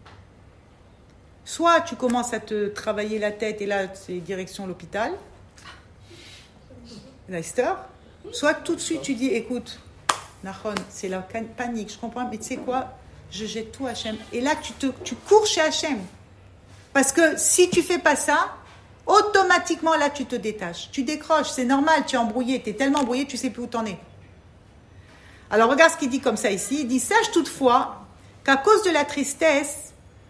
Soit tu commences à te travailler la tête et là, c'est direction l'hôpital, Leicester. Soit tout de suite tu dis, écoute, Nahon, c'est la panique, je comprends, mais tu sais quoi, je jette tout à Hachem. Et là, tu cours chez Hachem. Parce que si tu fais pas ça, automatiquement, là, tu te détaches. Tu décroches, c'est normal, tu es embrouillé, tu es tellement embrouillé, tu sais plus où t'en es. Alors, regarde ce qu'il dit comme ça ici. Il dit, sache toutefois qu'à cause de la tristesse,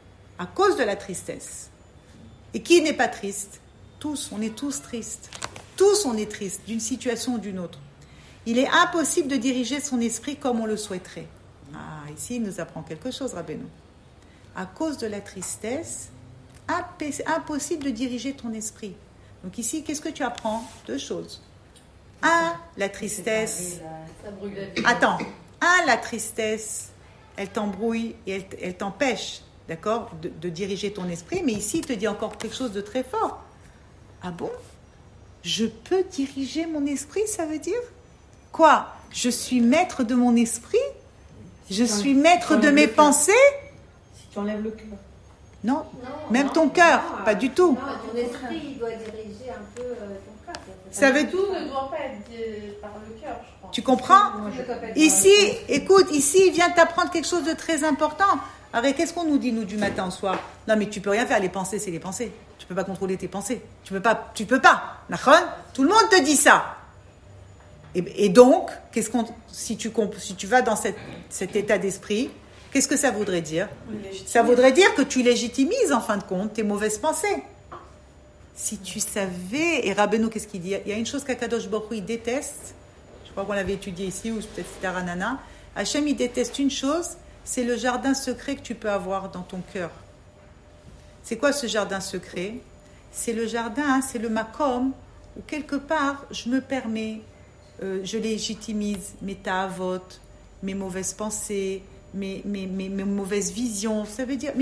et qui n'est pas triste? Tous, on est tous tristes. Tous, on est tristes, d'une situation ou d'une autre. Il est impossible de diriger son esprit comme on le souhaiterait. Ah, ici, il nous apprend quelque chose, Rabbeinu. À cause de la tristesse, impossible de diriger ton esprit. Donc ici, qu'est-ce que tu apprends? Deux choses. La tristesse. Attends. La tristesse, elle t'embrouille et elle t'empêche, d'accord, de diriger ton esprit. Mais ici, il te dit encore quelque chose de très fort. Ah bon? Je peux diriger mon esprit, ça veut dire? Quoi? Je suis maître de mon esprit? Je suis maître de mes pensées? Si tu enlèves le cœur. Non, même ton cœur, pas du tout. Non, ton esprit, il doit diriger un peu ton cœur. Ça veut tout ne doit pas être par le cœur, je crois. Tu comprends? Ici, écoute, ici, il vient t'apprendre quelque chose de très important. Alors, qu'est-ce qu'on nous dit, nous, du matin au soir? Non, mais tu peux rien faire, les pensées, c'est les pensées. Tu peux pas contrôler tes pensées. Tu peux pas. Nachon? Tout le monde te dit ça. Et donc, si tu vas dans cet état d'esprit, qu'est-ce que ça voudrait dire? Ça voudrait dire que tu légitimises, en fin de compte, tes mauvaises pensées. Si tu savais, et Rabbeinu, qu'est-ce qu'il dit? Il y a une chose qu'Akadosh Baruch Hu, il déteste. Je crois qu'on l'avait étudié ici, ou peut-être c'était à Ranana. Hachem, il déteste une chose, c'est le jardin secret que tu peux avoir dans ton cœur. C'est quoi ce jardin secret? C'est le jardin, c'est le makom, où quelque part, je me permets, je légitimise mes ta'avot, mes mauvaises pensées, mes mauvaises visions. Ça veut dire, mais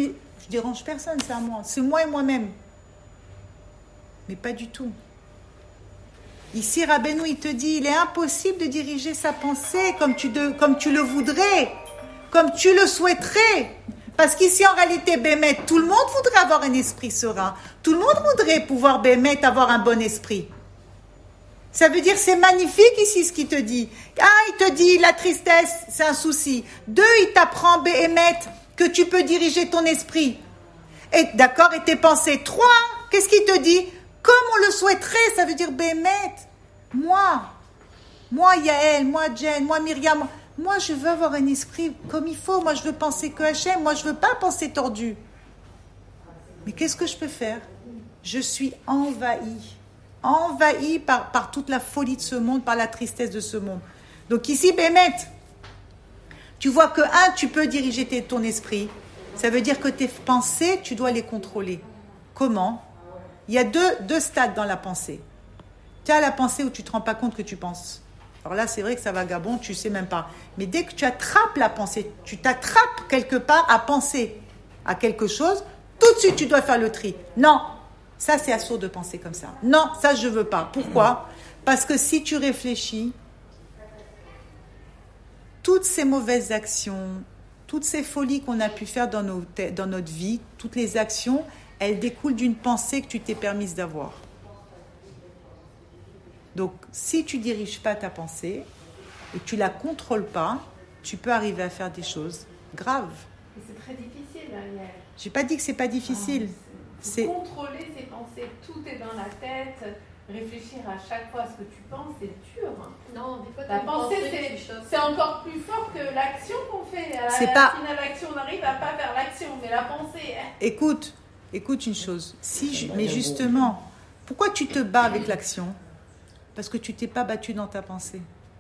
Je dérange personne, c'est à moi. C'est moi et moi-même. Mais pas du tout. Ici, Rabbeinu, il te dit, il est impossible de diriger sa pensée comme tu le voudrais, comme tu le souhaiterais. Parce qu'ici, en réalité, Bémet, tout le monde voudrait avoir un esprit serein. Tout le monde voudrait pouvoir, Bémet, avoir un bon esprit. Ça veut dire, c'est magnifique ici ce qu'il te dit. Il te dit, la tristesse, c'est un souci. 2, il t'apprend, Bémet, que tu peux diriger ton esprit. Et d'accord, et tes pensées. 3, qu'est-ce qu'il te dit? Comme on le souhaiterait, ça veut dire, Bémet, moi, Yael, moi, Jen, moi, Myriam, moi, je veux avoir un esprit comme il faut. Moi, je veux penser que Hachem. Moi, je veux pas penser tordu. Mais qu'est-ce que je peux faire? Je suis envahie par toute la folie de ce monde, par la tristesse de ce monde. Donc ici, Bémet, tu vois que, tu peux diriger ton esprit. Ça veut dire que tes pensées, tu dois les contrôler. Comment? Il y a deux stades dans la pensée. Tu as la pensée où tu ne te rends pas compte que tu penses. Alors là, c'est vrai que ça vagabond, tu ne sais même pas. Mais dès que tu attrapes la pensée, tu t'attrapes quelque part à penser à quelque chose, tout de suite, tu dois faire le tri. Non, ça, c'est assourd de penser comme ça. Non, ça, je ne veux pas. Pourquoi? Parce que si tu réfléchis, toutes ces mauvaises actions, toutes ces folies qu'on a pu faire dans notre vie, toutes les actions, elles découlent d'une pensée que tu t'es permise d'avoir. Donc, si tu ne diriges pas ta pensée et que tu ne la contrôles pas, tu peux arriver à faire des choses graves. Et c'est très difficile, Ariel. Je n'ai pas dit que ce n'est pas difficile. C'est contrôler ses pensées, tout est dans la tête. Réfléchir à chaque fois à ce que tu penses, c'est dur. Non, des fois, la pensée, c'est encore plus fort que l'action qu'on fait. À la finale, l'action, on arrive à pas faire l'action, mais la pensée... Écoute une chose. Mais justement, pourquoi tu te bats avec l'action? Parce que tu ne t'es pas battu dans ta pensée.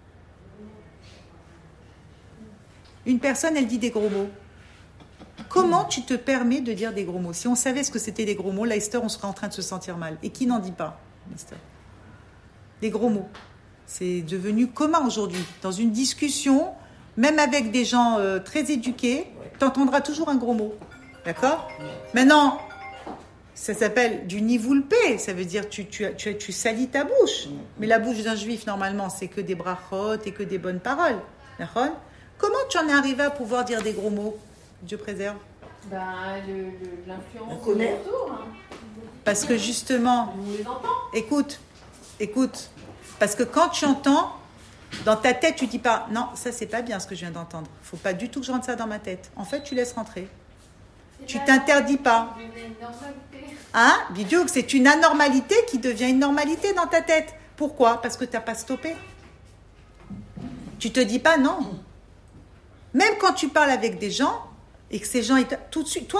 Une personne, elle dit des gros mots. Comment tu te permets de dire des gros mots? Si on savait ce que c'était des gros mots, là, Esther, on serait en train de se sentir mal. Et qui n'en dit pas, Esther? Des gros mots. C'est devenu commun aujourd'hui. Dans une discussion, même avec des gens très éduqués, tu entendras toujours un gros mot. D'accord? Maintenant, ça s'appelle du nivoulpé. Ça veut dire tu salis ta bouche. Mais la bouche d'un juif, normalement, c'est que des brachot et que des bonnes paroles. D'accord? Comment tu en es arrivé à pouvoir dire des gros mots? Dieu préserve. L'influence autour. Parce que justement, écoute, parce que quand tu entends, dans ta tête, tu dis pas, non, ça c'est pas bien ce que je viens d'entendre. Il faut pas du tout que je rentre ça dans ma tête. En fait, tu laisses rentrer. Tu t'interdis pas. Bidiouk, c'est une anormalité qui devient une normalité dans ta tête. Pourquoi? Parce que tu n'as pas stoppé. Tu te dis pas non. Même quand tu parles avec des gens, et que ces gens, tout de suite, toi,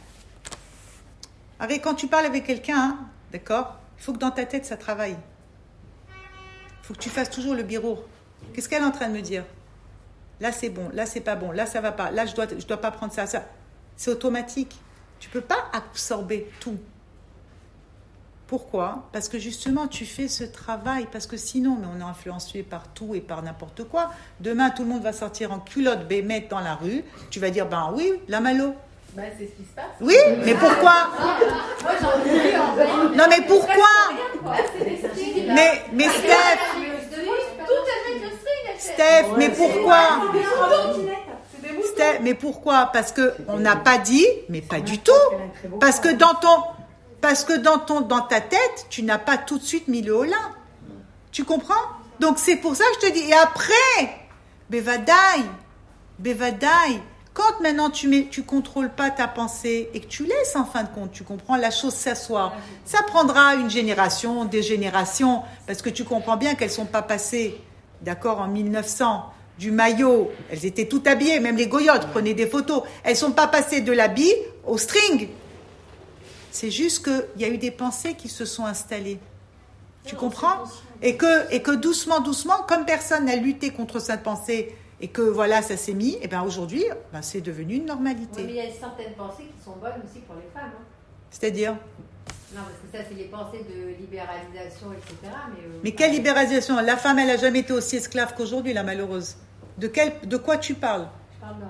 quand tu parles avec quelqu'un, d'accord, il faut que dans ta tête, ça travaille. Il faut que tu fasses toujours le bureau. Qu'est-ce qu'elle est en train de me dire? Là, c'est bon, là, c'est pas bon, là, ça va pas, là, je dois pas prendre ça. C'est automatique. Tu peux pas absorber tout. Pourquoi? Parce que justement, tu fais ce travail, parce que sinon, mais on est influencé par tout et par n'importe quoi. Demain, tout le monde va sortir en culotte bémette dans la rue. Tu vas dire, ben oui, la malo. Ben, c'est ce qui se passe. Oui, mais pourquoi? Moi, j'en ai en non, mais pourquoi? Mais Steph, mais pourquoi? Mais pourquoi? Parce qu'on n'a pas dit, mais pas du tout. Parce que dans ta tête, tu n'as pas tout de suite mis le holà. Tu comprends? Donc c'est pour ça que je te dis. Et après, Bevadaï, quand maintenant tu contrôles pas ta pensée et que tu laisses en fin de compte, tu comprends, la chose s'asseoir. Ça prendra une génération, des générations, parce que tu comprends bien qu'elles sont pas passées, d'accord, en 1900. Du maillot, elles étaient toutes habillées, même les goyotes prenaient des photos. Elles sont pas passées de l'habit au string. C'est juste qu'il y a eu des pensées qui se sont installées. Tu comprends? Et que doucement, comme personne n'a lutté contre cette pensée et que voilà, ça s'est mis, et bien aujourd'hui, c'est devenu une normalité. Oui, mais il y a certaines pensées qui sont bonnes aussi pour les femmes. Hein. C'est-à-dire? Non, parce que ça, c'est les pensées de libéralisation, etc. Mais quelle libéralisation? La femme, elle n'a jamais été aussi esclave qu'aujourd'hui, la malheureuse. De quoi tu parles? Je parle de rien.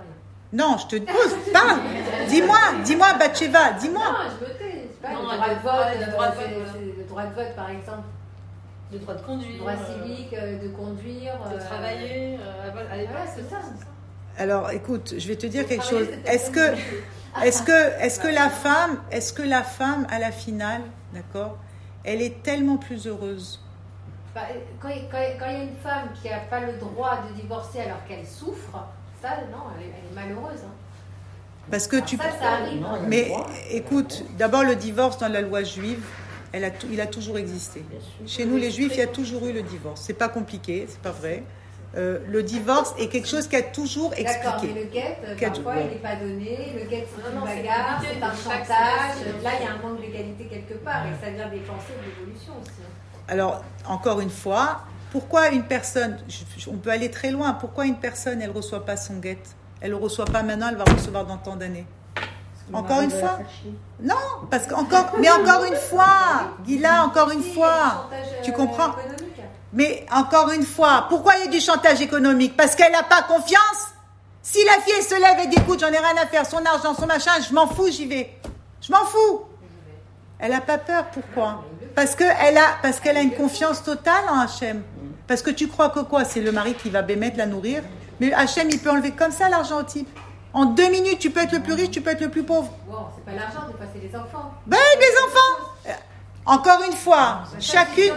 Non, je te pose, parle. Dis-moi, Bathsheba, dis-moi. Non, je votais. Le droit de vote, par exemple. Le droit de conduire. Le droit civique, de conduire. De travailler. Voilà, c'est ça. Alors, écoute, je vais te dire quelque chose. Est-ce que la femme, à la finale, d'accord, elle est tellement plus heureuse? Quand il y a une femme qui n'a pas le droit de divorcer alors qu'elle souffre, ça, non, elle est malheureuse. Hein. Parce que ça arrive. Mais écoute, d'abord le divorce dans la loi juive, il a toujours existé. Chez nous, les juifs, il y a toujours eu le divorce. C'est pas compliqué, c'est pas vrai. Le divorce est quelque chose qui a toujours expliqué. D'accord, mais le guet, parfois, il n'est pas donné. Le guet, c'est une bagarre, c'est un chantage. Là, il y a un manque d'égalité quelque part et ça vient dépenser de l'évolution aussi. Alors, encore une fois, pourquoi une personne, on peut aller très loin, pourquoi une personne, elle ne reçoit pas son guet? Elle ne le reçoit pas maintenant, elle va recevoir dans tant d'années. Encore une fois? Non, parce qu'encore, mais encore une fois, Gila, encore une fois, tu comprends? Mais encore une fois, pourquoi il y a du chantage économique? Parce qu'elle n'a pas confiance. Si la fille, elle se lève et dit, écoute, j'en ai rien à faire, son argent, son machin, je m'en fous, j'y vais. Je m'en fous. Elle n'a pas peur, pourquoi? Parce qu'elle a une confiance totale en Hachem. Parce que tu crois que quoi? C'est le mari qui va bémettre, la nourrir. Mais Hachem, il peut enlever comme ça l'argent au type. En 2 minutes, tu peux être le plus riche, tu peux être le plus pauvre. Wow, c'est pas l'argent, c'est les enfants. Ben, les enfants. Encore une fois, chacune.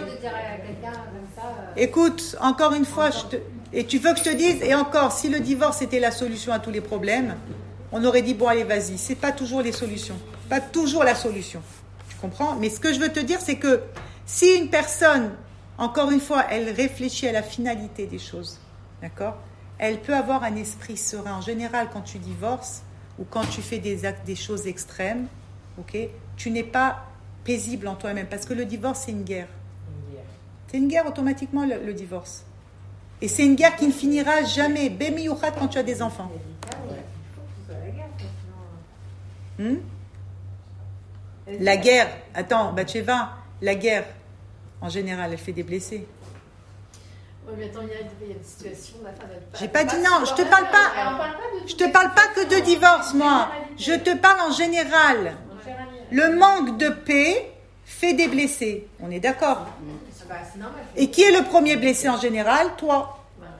Écoute, encore une fois, et tu veux que je te dise, et encore, si le divorce était la solution à tous les problèmes, on aurait dit, bon, allez, vas-y. C'est pas toujours les solutions. Pas toujours la solution. Tu comprends? Mais ce que je veux te dire, c'est que si une personne, encore une fois, elle réfléchit à la finalité des choses, d'accord? Elle peut avoir un esprit serein. En général, quand tu divorces ou quand tu fais des actes, des choses extrêmes, ok, tu n'es pas paisible en toi-même parce que le divorce, c'est une guerre. C'est une guerre automatiquement, le divorce. Et c'est une guerre qui ne finira jamais. Bémiyouchat quand tu as des enfants. La guerre, attends, Bathsheba, la guerre, en général, elle fait des blessés. Oui, mais attends, il y a une situation. J'ai pas dit non, je te parle pas. Je te parle pas que de divorce, moi. Je te parle en général. Le manque de paix fait des blessés. On est d'accord? Et qui est le premier blessé en général? Toi.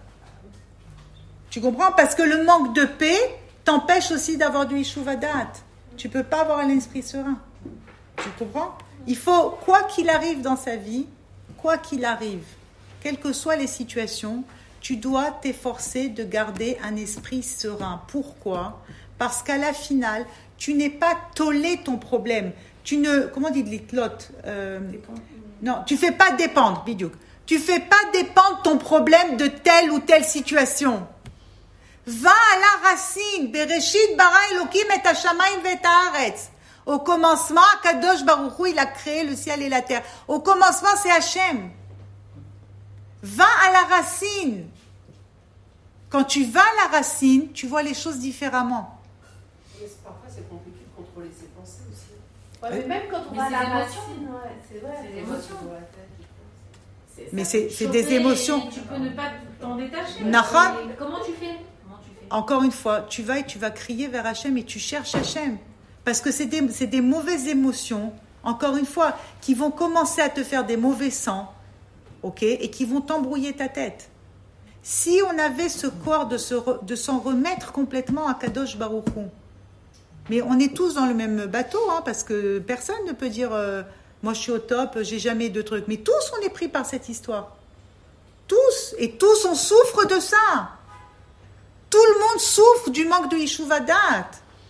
Tu comprends? Parce que le manque de paix t'empêche aussi d'avoir du Yishuvadat. Tu peux pas avoir un esprit serein. Tu comprends? Il faut, quoi qu'il arrive dans sa vie, quoi qu'il arrive, quelles que soient les situations, tu dois t'efforcer de garder un esprit serein. Pourquoi? Parce qu'à la finale, tu n'es pas tollé ton problème. Tu ne, comment on dit de l'itlot? Non, tu fais pas dépendre, Bidiouk. Tu fais pas dépendre ton problème de telle ou telle situation. Va à la racine. Bereshit bara Elokim et hashamayim ve'et haaretz. Au commencement, Kadosh Baruch Hu, il a créé le ciel et la terre. Au commencement, c'est Hachem. Va à la racine. Quand tu vas à la racine, tu vois les choses différemment. Parfois, c'est compliqué de contrôler ses pensées aussi. Ouais, mais même quand on va à la racine, c'est vrai. C'est l'émotion. Mais c'est des émotions. Tu peux ne pas t'en détacher. Nahon. Comment tu fais? Encore une fois, tu vas et tu vas crier vers Hachem et tu cherches Hachem. Parce que c'est des mauvaises émotions, encore une fois, qui vont commencer à te faire des mauvais sangs, ok, et qui vont t'embrouiller ta tête. Si on avait ce corps de s'en remettre complètement à Kadosh Baruch Hu, mais on est tous dans le même bateau, hein, parce que personne ne peut dire moi je suis au top, j'ai jamais de trucs. Mais tous on est pris par cette histoire. Tous, et tous on souffre de ça. Tout le monde souffre du manque de Yishuvadat.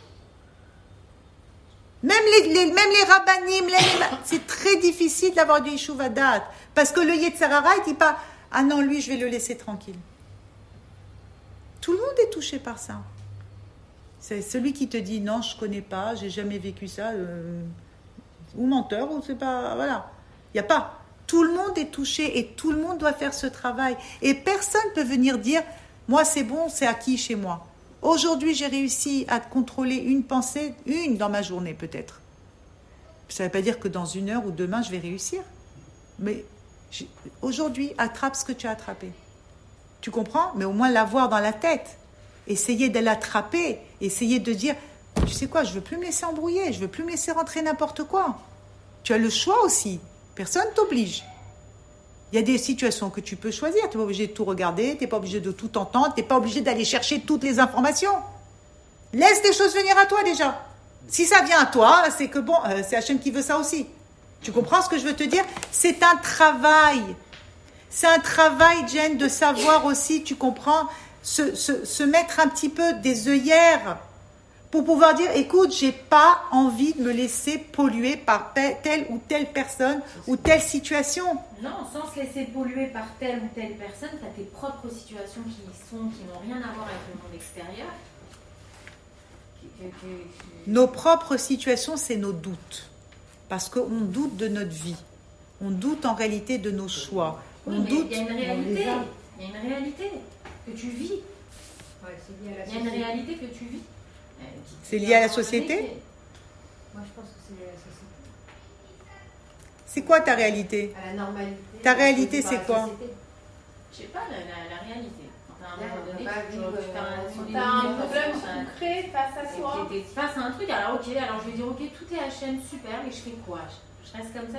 Même les rabbanim, c'est très difficile d'avoir du Yishuvadat. Parce que le Yetzer Hara, il dit pas, ah non, lui, je vais le laisser tranquille. Tout le monde est touché par ça. C'est celui qui te dit, non, je connais pas, j'ai jamais vécu ça, ou menteur, ou c'est pas, voilà. Il n'y a pas. Tout le monde est touché et tout le monde doit faire ce travail. Et personne ne peut venir dire, moi, c'est bon, c'est acquis chez moi. Aujourd'hui, j'ai réussi à contrôler une pensée, une dans ma journée peut-être. Ça ne veut pas dire que dans 1 heure ou demain, je vais réussir. Mais aujourd'hui, attrape ce que tu as attrapé. Tu comprends? Mais au moins l'avoir dans la tête. Essayez de l'attraper, essayez de dire, tu sais quoi, je ne veux plus me laisser embrouiller, je ne veux plus me laisser rentrer n'importe quoi. Tu as le choix aussi, personne ne t'oblige. Il y a des situations que tu peux choisir, tu n'es pas obligé de tout regarder, tu n'es pas obligé de tout entendre, tu n'es pas obligé d'aller chercher toutes les informations. Laisse des choses venir à toi déjà. Si ça vient à toi, c'est que bon, c'est Hachem qui veut ça aussi. Tu comprends ce que je veux te dire? C'est un travail. C'est un travail, Jen, de savoir aussi, tu comprends, se mettre un petit peu des œillères pour pouvoir dire, écoute, j'ai pas envie de me laisser polluer par telle ou telle personne ou telle situation. Non, sans se laisser polluer par telle ou telle personne, tu as tes propres situations qui n'ont rien à voir avec le monde extérieur. Nos propres situations, c'est nos doutes. Parce qu'on doute de notre vie. On doute en réalité de nos choix. Oui, on doute. Il y a une réalité. Il y a une réalité que tu vis. Ouais, c'est lié à la Il y a une réalité que tu vis. C'est lié à la société? Moi, je pense que c'est lié à la société. C'est quoi ta réalité? À la normalité. Ta réalité, c'est quoi? Je sais pas, la réalité. À un moment donné, tu as un problème concret face à toi. Face à un truc, alors ok, alors je vais dire ok, tout est HM, super, mais je fais quoi? Je reste comme ça?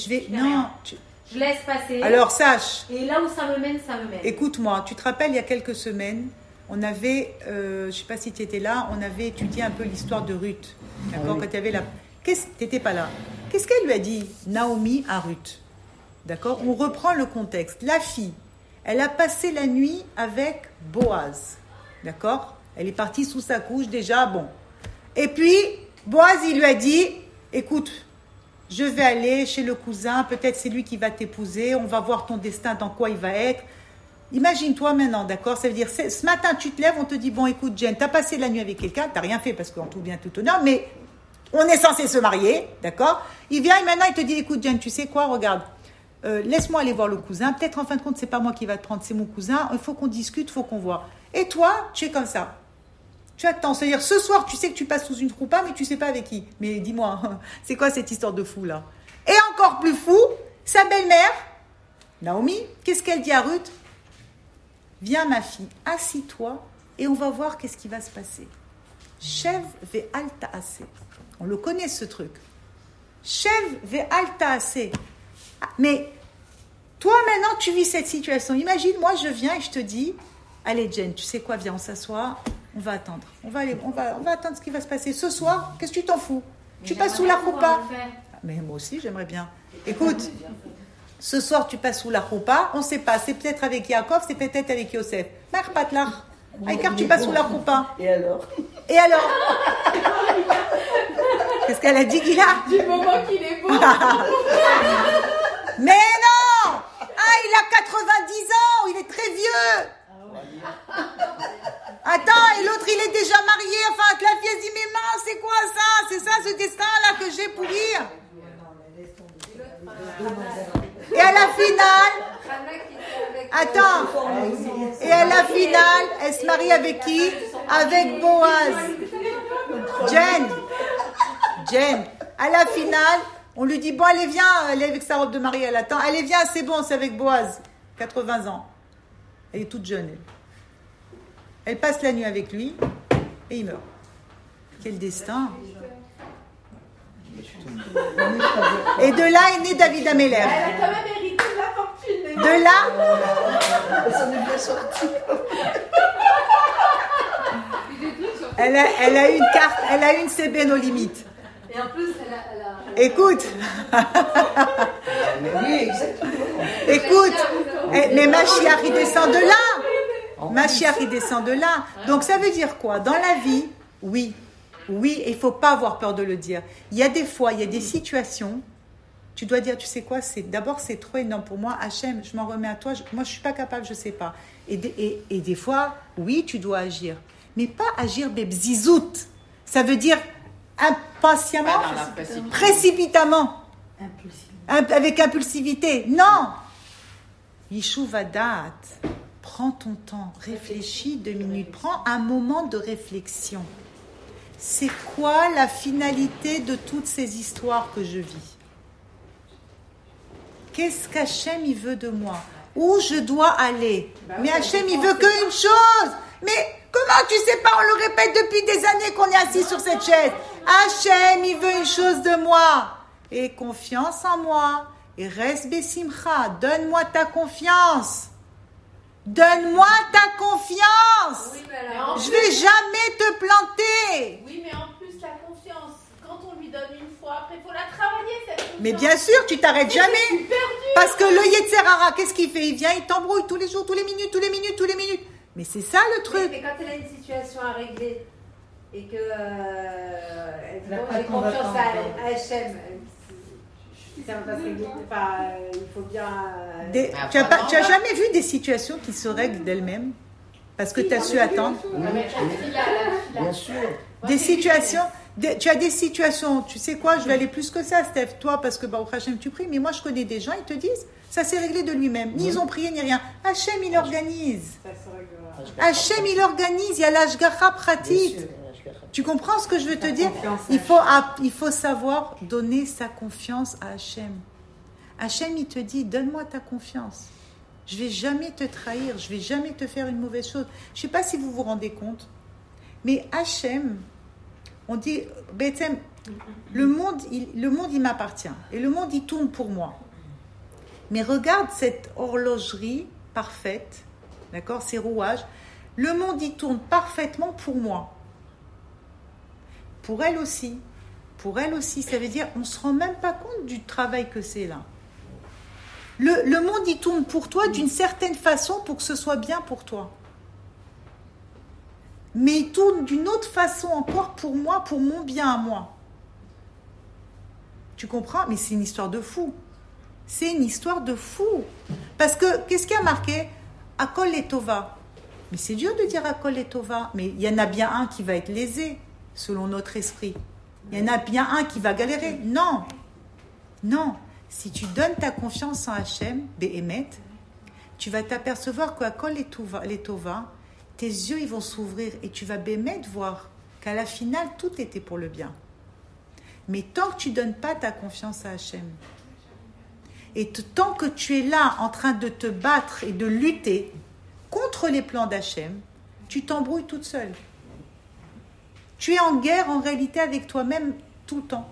Je laisse passer. Alors sache. Et là où ça me mène, ça me mène. Écoute-moi, tu te rappelles, il y a quelques semaines, on avait, je ne sais pas si tu étais là, on avait étudié un peu l'histoire de Ruth. D'accord? Quand tu avais la... Tu n'étais pas là. Qu'est-ce qu'elle lui a dit, Naomi, à Ruth? D'accord? On reprend le contexte. La fille, elle a passé la nuit avec Boaz. D'accord? Elle est partie sous sa couche déjà, bon. Et puis, Boaz, il lui a dit, écoute, je vais aller chez le cousin, peut-être c'est lui qui va t'épouser, on va voir ton destin, dans quoi il va être. Imagine-toi maintenant, d'accord? Ça veut dire, ce matin, tu te lèves, on te dit, bon, écoute, Jen, tu as passé la nuit avec quelqu'un, tu n'as rien fait parce qu'en tout bien, tout honneur, mais on est censé se marier, d'accord? Il vient et maintenant, il te dit, écoute, Jen, tu sais quoi, regarde, laisse-moi aller voir le cousin, peut-être en fin de compte, c'est pas moi qui va te prendre, c'est mon cousin, il faut qu'on discute, il faut qu'on voit. Et toi, tu es comme ça. Tu attends, c'est-à-dire, ce soir, tu sais que tu passes sous une troupa, mais tu sais pas avec qui. Mais dis-moi, c'est quoi cette histoire de fou, là? Et encore plus fou, sa belle-mère, Naomi, qu'est-ce qu'elle dit à Ruth? Viens, ma fille, assis-toi, et on va voir qu'est-ce qui va se passer. Chev ve alta assez. On le connaît, ce truc. Chev ve alta assez. Mais, toi, maintenant, tu vis cette situation. Imagine, moi, je viens et je te dis, allez, Jen, tu sais quoi, viens, on s'assoit. On va attendre. On va attendre ce qui va se passer. Ce soir, qu'est-ce que tu t'en fous? Tu passes sous la roupa. Mais moi aussi, j'aimerais bien. Écoute, ce soir, tu passes sous la roupa. On ne sait pas. C'est peut-être avec Yaakov, c'est peut-être avec Yosef. Mère Patlar. Car tu passes sous la roupa. Et alors? Qu'est-ce qu'elle a dit, Gila? Du moment qu'il est beau. Mais non! Il a 90 ans. Il est très vieux. Attends, et l'autre il est déjà marié, enfin la fille dit mais mince, c'est quoi ça? C'est ça ce destin là que j'ai pour lire. Et à la finale, elle se marie avec qui? Avec Boaz. Jen, à la finale, on lui dit bon allez viens, elle est avec sa robe de mariée, elle attend, allez viens, c'est bon, c'est avec Boaz, 80 ans. Elle est toute jeune, elle passe la nuit avec lui et il meurt. Quel destin! Et de là est né David Améler. Elle a quand même hérité de la fortune. De là, elle s'en est bien sortie. Elle a une carte, elle a une CB aux limites. Et en plus, elle a... Écoute. Oui, exactement. Écoute, mais Mashiach, il descend de là. Mashiach, il descend de là. Donc, ça veut dire quoi? Dans la vie, oui, il ne faut pas avoir peur de le dire. Il y a des fois, il y a des situations, tu dois dire, tu sais quoi, d'abord, c'est trop énorme pour moi. Hachem, je m'en remets à toi. Moi, je ne suis pas capable, je ne sais pas. Et des fois, oui, tu dois agir. Mais pas agir bebzizout. Ça veut dire impatiemment, précipitamment. Avec impulsivité. Non. Yishuvadat. Prends ton temps, réfléchis 2 minutes, prends un moment de réflexion. C'est quoi la finalité de toutes ces histoires que je vis? Qu'est-ce qu'Hachem il veut de moi? où je dois aller. Mais Hachem, il veut qu'une chose. Mais comment tu sais pas, on le répète depuis des années qu'on est assis sur cette chaise. Hachem, il veut une chose de moi. Et confiance en moi. Et reste besimcha. Donne-moi ta confiance. Donne-moi ta confiance. Oui, je vais jamais te planter. Oui, mais en plus, la confiance, quand on lui donne une fois, après, il faut la travailler, cette confiance. Mais bien sûr, tu t'arrêtes jamais. Parce que le Yetzer Hara, qu'est-ce qu'il fait? Il vient, il t'embrouille tous les jours, tous les minutes. Mais c'est ça le truc. Mais quand elle a une situation à régler et que j'ai confiance à Hachem, ça va pas se régler. Enfin, il faut bien. Tu as jamais vu des situations qui se règlent d'elles-mêmes parce que tu as su attendre? Bien sûr. Tu as des situations, tu sais quoi, je vais aller plus que ça, Steph, toi, parce que au Hachem tu pries, mais moi je connais des gens, ils te disent, ça s'est réglé de lui-même. Ni ils ont prié, ni rien. Hachem, il organise. Hachem, il organise, il y a l'ashgacha pratique. Tu comprends ce que je veux te dire? Il faut savoir donner sa confiance à Hachem. Hachem, il te dit, donne-moi ta confiance. Je ne vais jamais te trahir, je ne vais jamais te faire une mauvaise chose. Je ne sais pas si vous vous rendez compte, mais Hachem, on dit, le monde, il m'appartient. Et le monde, il tourne pour moi. Mais regarde cette horlogerie parfaite, d'accord, ces rouages. Le monde, il tourne parfaitement pour moi. Pour elle aussi, ça veut dire on ne se rend même pas compte du travail que c'est là. Le monde, il tourne pour toi d'une certaine façon pour que ce soit bien pour toi. Mais il tourne d'une autre façon encore pour moi, pour mon bien à moi. Tu comprends? Mais c'est une histoire de fou. C'est une histoire de fou. Parce que, qu'est-ce qui a marqué? Akol et Tova. Mais c'est dur de dire Akol et Tova. Mais il y en a bien un qui va être lésé, selon notre esprit. Il y en a bien un qui va galérer. Non. Si tu donnes ta confiance en Hachem, Behemet, tu vas t'apercevoir qu'Akol et Tova, tes yeux, ils vont s'ouvrir et tu vas Behemet voir qu'à la finale, tout était pour le bien. Mais tant que tu ne donnes pas ta confiance à Hachem, et tant que tu es là en train de te battre et de lutter contre les plans d'Hachem, tu t'embrouilles toute seule. Tu es en guerre en réalité avec toi-même tout le temps.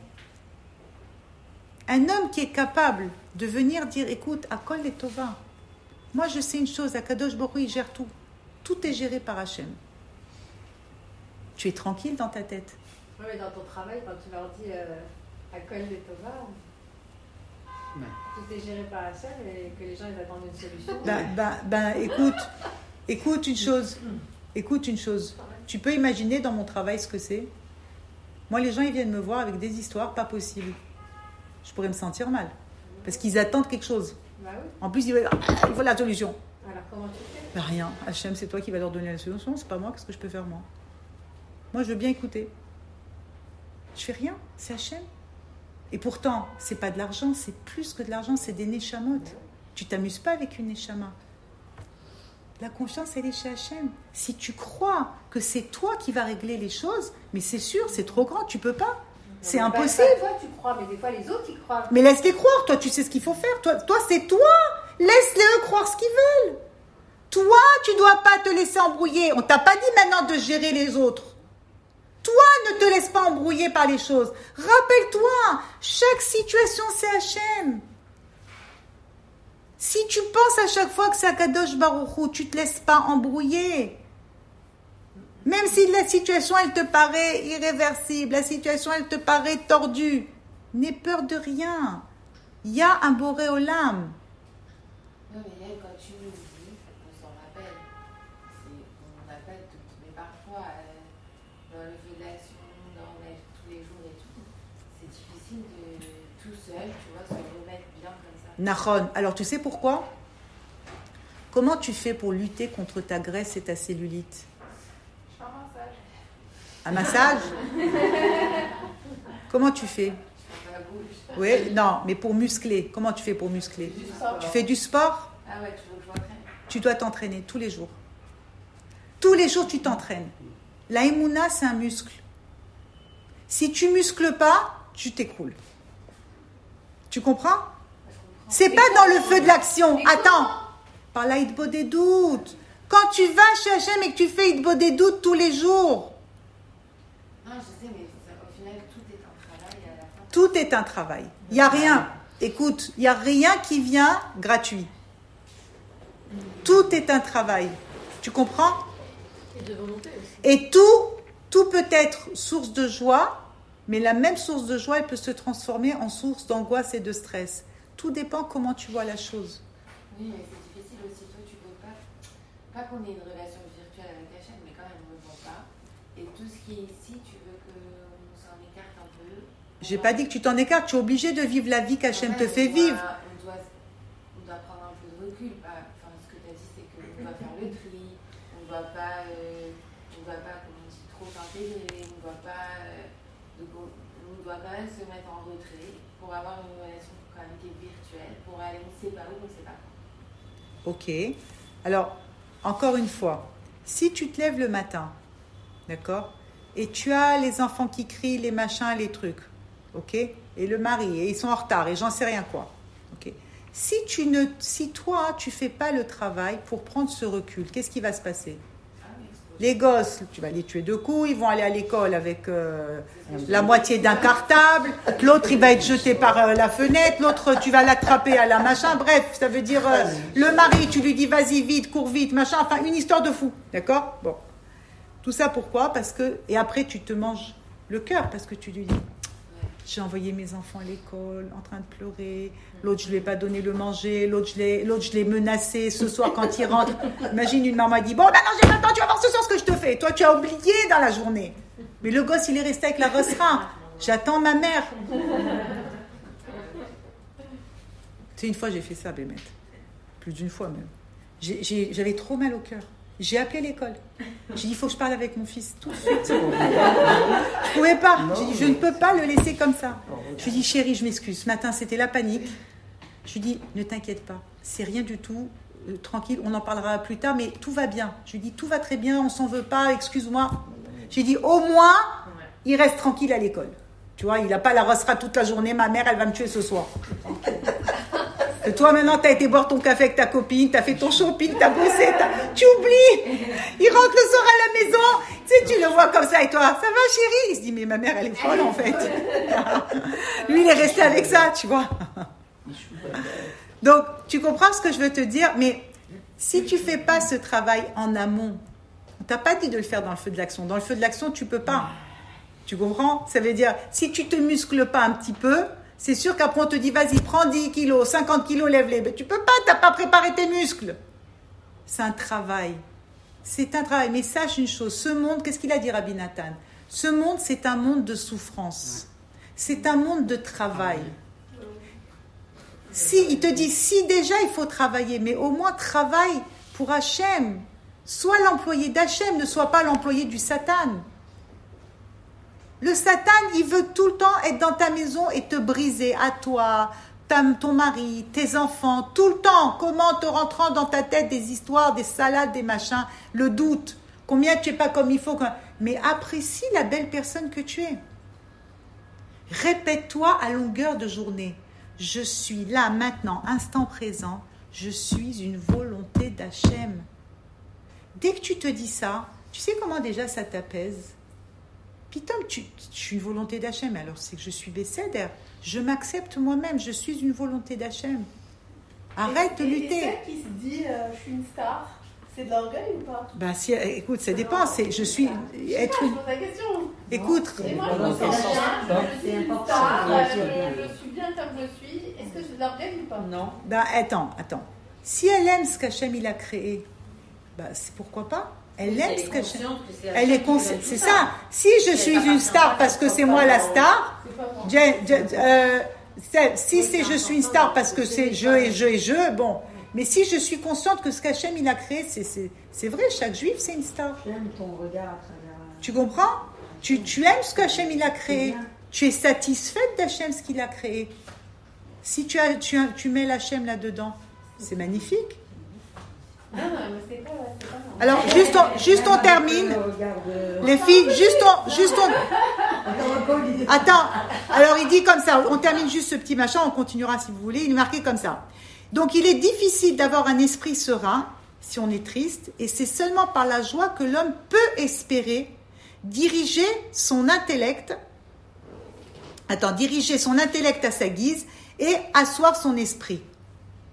Un homme qui est capable de venir dire, écoute, Akol et Tova, moi je sais une chose, Akadosh Baruch Hu, il gère tout. Tout est géré par Hachem. Tu es tranquille dans ta tête. Oui, mais dans ton travail, quand tu leur dis Akol et Tova, tout est géré par Hachem et que les gens ils attendent une solution. Écoute une chose. Tu peux imaginer dans mon travail ce que c'est? Moi, les gens, ils viennent me voir avec des histoires pas possibles. Je pourrais me sentir mal. Parce qu'ils attendent quelque chose. Bah oui. En plus, il faut la solution. Alors, comment tu fais? Rien. Hachem, c'est toi qui vas leur donner la solution. C'est pas moi. Qu'est-ce que je peux faire, moi? Moi, je veux bien écouter. Je fais rien. C'est Hachem. Et pourtant, c'est pas de l'argent. C'est plus que de l'argent. C'est des neshamot. Tu t'amuses pas avec une neshama. La confiance, elle est chez Hachem. Si tu crois que c'est toi qui vas régler les choses, mais c'est sûr, c'est trop grand, tu peux pas. C'est impossible. Toi, tu crois, mais des fois, les autres, ils croient. Mais laisse-les croire. Toi, tu sais ce qu'il faut faire. Toi, c'est toi. Laisse-les croire ce qu'ils veulent. Toi, tu dois pas te laisser embrouiller. On t'a pas dit maintenant de gérer les autres. Toi, ne te laisse pas embrouiller par les choses. Rappelle-toi, chaque situation, c'est Hachem. Si tu penses à chaque fois que c'est Akadosh Baruch Hu, tu te laisses pas embrouiller. Même si la situation, elle te paraît irréversible, la situation, elle te paraît tordue, n'aie peur de rien. Il y a un Boré Olam. Non, mais elle, quand tu nous dis, on s'en rappelle. On appelle tout. Mais parfois, dans le feu d'action, dans tous les jours et tout, c'est difficile de tout seul, tu vois, se remettre bien comme ça. Nahon. Alors, tu sais pourquoi? Comment tu fais pour lutter contre ta graisse et ta cellulite? Un massage? Comment tu fais? Oui, non, mais pour muscler, comment tu fais pour muscler? Tu fais du sport? Ah ouais, tu veux que je m'entraîne? Tu dois t'entraîner tous les jours. Tous les jours, tu t'entraînes. La Emouna, c'est un muscle. Si tu muscles pas, tu t'écroules. Tu comprends? C'est pas dans le feu de l'action. Attends. parle à Hitbodedut. Quand tu vas chez Hachem et que tu fais Hitbodedut tous les jours. Non, je sais, mais au final, tout est un travail à la fin. Tout est un travail. Il n'y a rien. Écoute, il n'y a rien qui vient gratuit. Tout est un travail. Tu comprends? Et de volonté aussi. Et tout peut être source de joie, mais la même source de joie, elle peut se transformer en source d'angoisse et de stress. Tout dépend comment tu vois la chose. Oui, mais c'est difficile aussi. Toi, tu veux pas qu'on ait une relation virtuelle avec Hachem, mais quand même, on ne le voit pas. Et tout ce qui est ici, tu veux qu'on s'en écarte un peu. J'ai pas dit que tu t'en écartes. Tu es obligé de vivre la vie qu'Hachem te fait vivre. On doit prendre un peu de recul. Enfin, ce que tu as dit, c'est qu'on doit faire le tri. On ne doit pas, comme on dit, trop s'intégrer. On doit quand même se mettre en retrait pour avoir une relation quand même qui est virtuelle, pour aller on ne sait pas où, on ne sait pas quand. Ok. Alors, encore une fois, si tu te lèves le matin, d'accord, et tu as les enfants qui crient, les machins, les trucs, ok, et le mari, et ils sont en retard, et j'en sais rien quoi, ok. Si toi, tu fais pas le travail pour prendre ce recul, qu'est-ce qui va se passer? Les gosses, tu vas les tuer de coups, ils vont aller à l'école avec la moitié d'un cartable, l'autre il va être jeté par la fenêtre, l'autre tu vas l'attraper à la machin, bref, ça veut dire le mari, tu lui dis vas-y vite, cours vite, machin, enfin une histoire de fou, d'accord? Bon, tout ça pourquoi? Parce que, et après tu te manges le cœur parce que tu lui dis j'ai envoyé mes enfants à l'école en train de pleurer, l'autre je lui ai pas donné le manger, l'autre je l'ai menacé ce soir quand il rentre. Imagine une maman dit bon ben non j'ai pas le temps, tu vas voir ce soir ce que je te fais. Toi tu as oublié dans la journée. Mais le gosse il est resté avec la rosera. J'attends ma mère. C'est une fois j'ai fait ça Bémet. Plus d'une fois même. J'avais trop mal au cœur. J'ai appelé l'école. J'ai dit, il faut que je parle avec mon fils tout de suite. Je ne pouvais pas. J'ai dit, je ne peux pas le laisser comme ça. Je lui ai dit, chérie, je m'excuse. Ce matin, c'était la panique. Je lui ai dit, ne t'inquiète pas. C'est rien du tout. Tranquille, on en parlera plus tard, mais tout va bien. Je lui ai dit, tout va très bien, on s'en veut pas, excuse-moi. J'ai dit, au moins, il reste tranquille à l'école. Tu vois, il n'a pas la rossera toute la journée. Ma mère, elle va me tuer ce soir. Et toi, maintenant, tu as été boire ton café avec ta copine, tu as fait ton shopping, tu as bossé, tu oublies. Il rentre le soir à la maison, tu le vois comme ça, et toi, ça va chérie? Il se dit, mais ma mère, elle est folle en fait. Lui, il est resté avec ça, tu vois. Donc, tu comprends ce que je veux te dire? Mais si tu ne fais pas ce travail en amont, on t'a pas dit de le faire dans le feu de l'action. Dans le feu de l'action, tu ne peux pas. Tu comprends? Ça veut dire, si tu ne te muscles pas un petit peu, c'est sûr qu'après on te dit, vas-y, prends 10 kilos, 50 kilos, lève-les. Mais tu peux pas, tu n'as pas préparé tes muscles. C'est un travail. C'est un travail. Mais sache une chose, ce monde, qu'est-ce qu'il a dit Rabbi Nathan? Ce monde, c'est un monde de souffrance. C'est un monde de travail. Il te dit, si déjà il faut travailler, mais au moins travaille pour Hachem. Sois l'employé d'Hachem, ne sois pas l'employé du Satan. Le Satan, il veut tout le temps être dans ta maison et te briser, à toi, ton mari, tes enfants, tout le temps. Comment te rentrant dans ta tête des histoires, des salades, des machins, le doute, combien tu n'es pas comme il faut. Mais apprécie la belle personne que tu es. Répète-toi à longueur de journée. Je suis là, maintenant, instant présent. Je suis une volonté d'Hachem. Dès que tu te dis ça, tu sais comment déjà ça t'apaise? Putain, je suis une volonté d'Hachem, alors c'est que je suis Besséder. Je m'accepte moi-même, je suis une volonté d'Hachem. Arrête de lutter. Et celle qui se dit, je suis une star, c'est de l'orgueil ou pas? Ben si, écoute, ça dépend. Je suis être. Je pose la question. Écoute. Et moi, je me sens bien, je suis une star, je suis bien comme je suis. Est-ce que j'ai de l'orgueil ou pas? Non. Ben attends. Si elle aime ce qu'Hachem il a créé, ben c'est pourquoi pas? Elle aime ce qu'Hachem. Elle est consciente. C'est ça. Si je suis une star parce que c'est moi la star, si c'est je suis une star parce que c'est je, bon. Mais si je suis consciente que ce qu'Hachem il a créé, c'est vrai, chaque juif c'est une star. J'aime ton regard à travers. Tu comprends? Tu aimes ce qu'Hachem il a créé. Tu es satisfaite d'Hachem ce qu'il a créé. Si tu mets l'Hachem là-dedans, c'est magnifique. Non, mais c'est pas alors, juste on termine. Les filles, juste on... Attends, alors il dit comme ça, on termine juste ce petit machin, on continuera si vous voulez. Il est marqué comme ça. Donc il est difficile d'avoir un esprit serein si on est triste, et c'est seulement par la joie que l'homme peut espérer diriger son intellect à sa guise et asseoir son esprit. D'accord ?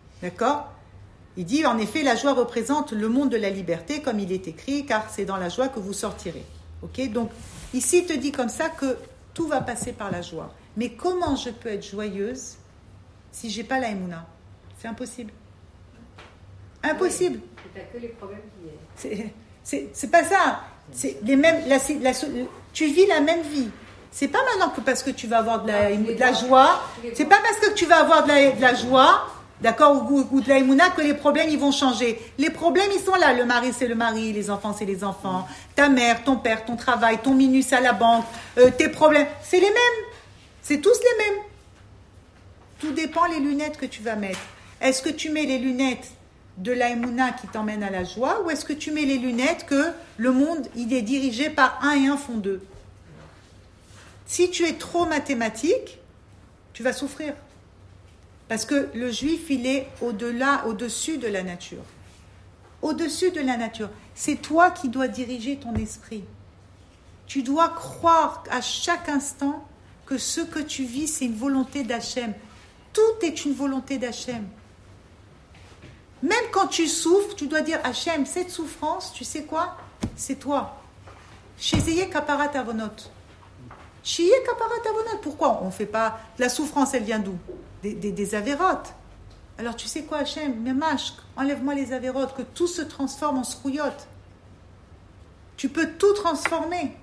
Il dit, en effet, la joie représente le monde de la liberté, comme il est écrit, car c'est dans la joie que vous sortirez. Ok ? Donc, ici, il te dit comme ça que tout va passer par la joie. Mais comment je peux être joyeuse si je n'ai pas la Emouna ? C'est impossible. Impossible. Oui, tu n'as que les problèmes qui est. C'est pas ça. C'est les mêmes, tu vis la même vie. C'est pas maintenant que parce que tu vas avoir de la joie. C'est pas parce que tu vas avoir de la joie, d'accord, ou de la Emouna, que les problèmes ils vont changer. Les problèmes ils sont là. Le mari c'est le mari, les enfants c'est les enfants, ta mère, ton père, ton travail, ton minus à la banque, tes problèmes, c'est les mêmes. C'est tous les mêmes. Tout dépend les lunettes que tu vas mettre. Est-ce que tu mets les lunettes de la Emouna qui t'emmène à la joie, ou est-ce que tu mets les lunettes que le monde il est dirigé par 1 et 1 font 2? Si tu es trop mathématique, tu vas souffrir. Parce que le juif, il est au-dessus de la nature. Au-dessus de la nature. C'est toi qui dois diriger ton esprit. Tu dois croire à chaque instant que ce que tu vis, c'est une volonté d'Hachem. Tout est une volonté d'Hachem. Même quand tu souffres, tu dois dire Hachem, cette souffrance, tu sais quoi? C'est toi. Shezeye kaparat avonot. Sheye kaparat avonot. Pourquoi on ne fait pas? La souffrance, elle vient d'où? Des avérotes. Alors tu sais quoi, Hachem? Memash, enlève-moi les avérotes, que tout se transforme en scrouillotte. Tu peux tout transformer.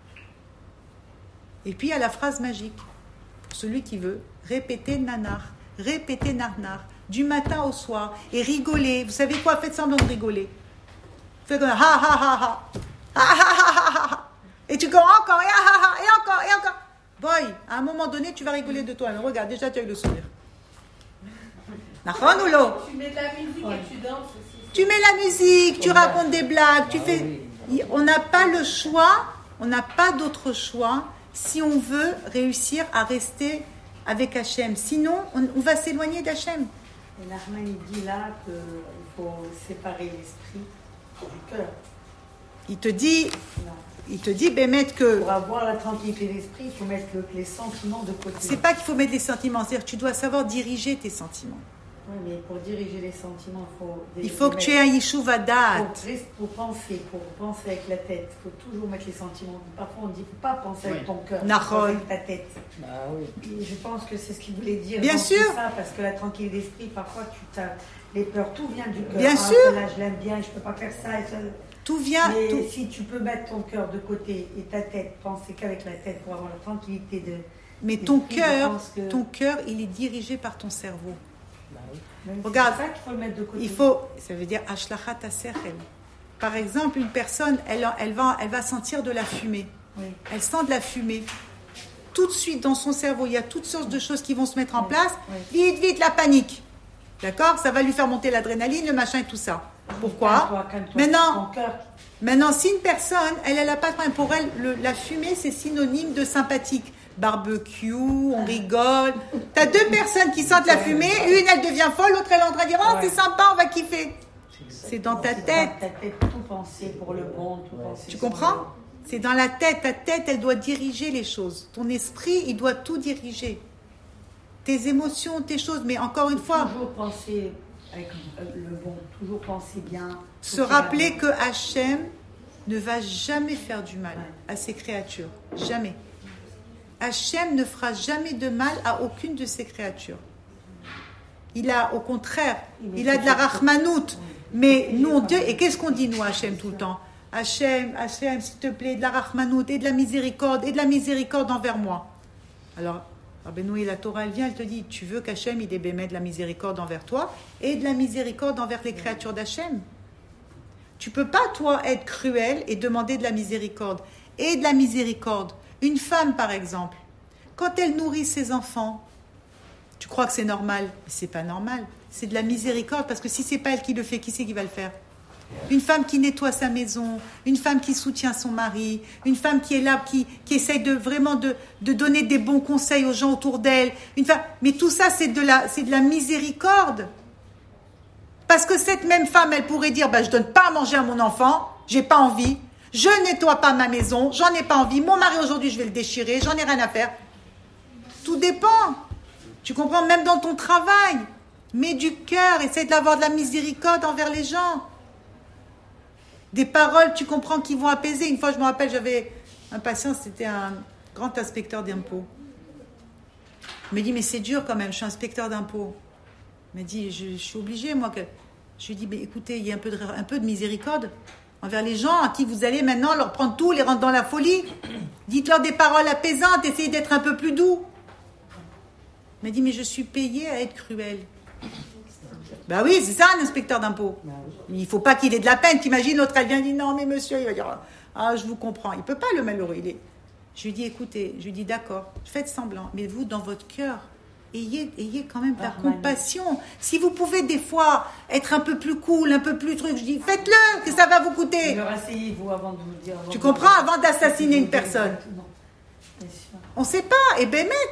Et puis il y a la phrase magique. Pour celui qui veut, répéter nanar, répéter narnar, du matin au soir, et rigoler. Vous savez quoi? Faites semblant de rigoler. Faites comme ha ha ha ha. Ha ha ha ha. Et tu commences encore, et encore, et encore. Boy, à un moment donné, tu vas rigoler de toi. Alors, regarde, déjà tu as eu le sourire. Tu mets de la musique et tu danses aussi. Tu mets la musique, tu racontes des blagues, tu fais. On n'a pas le choix, on n'a pas d'autre choix si on veut réussir à rester avec Hachem. Sinon, on va s'éloigner d'Hachem. Et Nachman, il dit là qu'il faut séparer l'esprit du cœur. Il te dit, Bémet, que... Pour avoir la tranquillité d'esprit, il faut mettre les sentiments de côté. C'est pas qu'il faut mettre les sentiments, c'est-à-dire que tu dois savoir diriger tes sentiments. Oui, mais pour diriger les sentiments, il faut que tu aies un yishuv hadat. Pour penser avec la tête, il faut toujours mettre les sentiments. Parfois, on dit, il ne faut pas penser avec ton cœur, penser avec ta tête. Ah, oui. Et je pense que c'est ce qu'il voulait dire. Bien sûr. Ça, parce que la tranquillité d'esprit, parfois, les peurs, tout vient du cœur. Bien sûr. Là, je l'aime bien, je ne peux pas faire ça. Tout vient. Mais si tu peux mettre ton cœur de côté et ta tête, penser qu'avec la tête pour avoir la tranquillité de... Mais ton cœur, il est dirigé par ton cerveau. Bah oui. Regarde, c'est ça qu'il faut le mettre de côté. Ça veut dire ashlachat asechel. Par exemple, une personne, elle va sentir de la fumée. Oui. Elle sent de la fumée. Tout de suite, dans son cerveau, il y a toutes sortes de choses qui vont se mettre en place. Oui. Vite, la panique. D'accord? Ça va lui faire monter l'adrénaline, le machin et tout ça. Pourquoi? Maintenant, si une personne, elle n'a pas de problème. Pour elle, la fumée, c'est synonyme de sympathique. Barbecue, on rigole. T'as 2 personnes qui sentent la fumée, une, elle devient folle, l'autre, elle est en train de dire, oh, c'est sympa, on va kiffer. C'est dans ta tête. Dans ta tête, tout penser pour le bon, tout penser. Tu comprends? C'est dans la tête. Ta tête, elle doit diriger les choses. Ton esprit, il doit tout diriger. Tes émotions, tes choses. Mais encore une fois... Toujours penser avec le bon, toujours penser bien. Se rappeler que Hachem ne va jamais faire du mal à ses créatures. Jamais. Hachem ne fera jamais de mal à aucune de ses créatures. Il a, au contraire, il a de la rachmanout. Mais nous, Dieu, et qu'est-ce qu'on dit, nous, Hachem, tout le temps? Hachem, s'il te plaît, de la rachmanout et de la miséricorde envers moi. Alors, Rabbeinu, la Torah, elle vient, elle te dit, tu veux qu'Hachem, il ait de la miséricorde envers toi et de la miséricorde envers les créatures d'Hachem. Tu peux pas, toi, être cruel et demander de la miséricorde. Et de la miséricorde. Une femme, par exemple, quand elle nourrit ses enfants, tu crois que c'est normal? Mais c'est pas normal. C'est de la miséricorde, parce que si c'est pas elle qui le fait, qui c'est qui va le faire? Une femme qui nettoie sa maison, une femme qui soutient son mari, une femme qui est là, qui essaye de vraiment de donner des bons conseils aux gens autour d'elle. Une femme, mais tout ça, c'est de la miséricorde. Parce que cette même femme, elle pourrait dire, je donne pas à manger à mon enfant, j'ai pas envie, je nettoie pas ma maison, j'en ai pas envie, mon mari aujourd'hui je vais le déchirer, j'en ai rien à faire. Tout dépend. Tu comprends, même dans ton travail. Mets du cœur, essaie d'avoir de la miséricorde envers les gens. Des paroles, tu comprends, qui vont apaiser. Une fois, je me rappelle, j'avais un patient, c'était un grand inspecteur d'impôts. Il m'a dit, mais c'est dur quand même, je suis inspecteur d'impôts. Il m'a dit, je suis obligée, moi. Je lui ai dit, mais écoutez, il y a un peu de miséricorde envers les gens à qui vous allez maintenant leur prendre tout, les rendre dans la folie. Dites-leur des paroles apaisantes, essayez d'être un peu plus doux. Il m'a dit, mais je suis payé à être cruel. Ben oui, c'est ça un inspecteur d'impôts. Il ne faut pas qu'il ait de la peine. T'imagines, l'autre, elle vient et dit, non, mais monsieur, il va dire, je vous comprends. Il ne peut pas, le malheureux. Je lui dis, écoutez, d'accord, faites semblant, mais vous, dans votre cœur, ayez quand même de la compassion. Si vous pouvez des fois être un peu plus cool, un peu plus truc, je dis, faites-le, que ça va vous coûter. Asseyez-vous avant de vous dire. Tu comprends, avant d'assassiner une personne. On ne sait pas. Et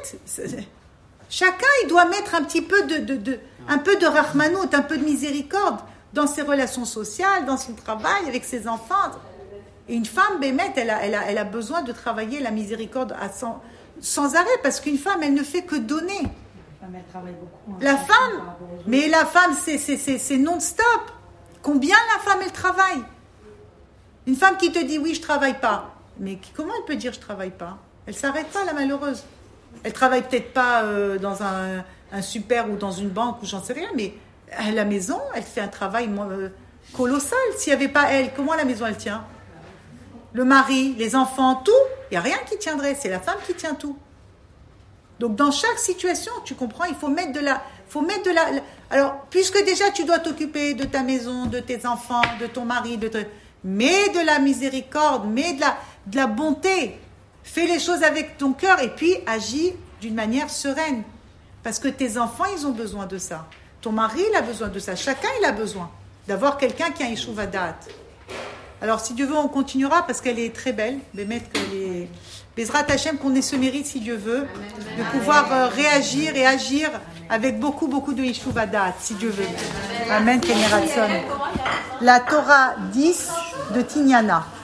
chacun, il doit mettre un petit peu un peu de rahmanout, un peu de miséricorde dans ses relations sociales, dans son travail, avec ses enfants. Et une femme, elle a besoin de travailler la miséricorde sans arrêt, parce qu'une femme, elle ne fait que donner. Elle travaille beaucoup. La femme, c'est non-stop. Combien la femme, elle travaille? Une femme qui te dit, oui, je ne travaille pas. Mais comment elle peut dire, je ne travaille pas? Elle ne s'arrête pas, la malheureuse. Elle travaille peut-être pas dans un super ou dans une banque ou j'en sais rien, mais à la maison, elle fait un travail colossal. S'il n'y avait pas elle, comment la maison elle tient? Le mari, les enfants, tout, il n'y a rien qui tiendrait. C'est la femme qui tient tout. Donc dans chaque situation, tu comprends, il faut mettre de la... Alors, puisque déjà tu dois t'occuper de ta maison, de tes enfants, de ton mari, mets de la miséricorde, mets de la bonté. Fais les choses avec ton cœur et puis agis d'une manière sereine. Parce que tes enfants, ils ont besoin de ça. Ton mari, il a besoin de ça. Chacun, il a besoin d'avoir quelqu'un qui a un Yeshuv Hadat. Alors, si Dieu veut, on continuera parce qu'elle est très belle. Bezrat Hashem, qu'on ait ce mérite, si Dieu veut, de pouvoir réagir et agir avec beaucoup, beaucoup de Yeshuv Hadat, si Dieu veut. Amen, Keneratson. La Torah 10 de Tignana.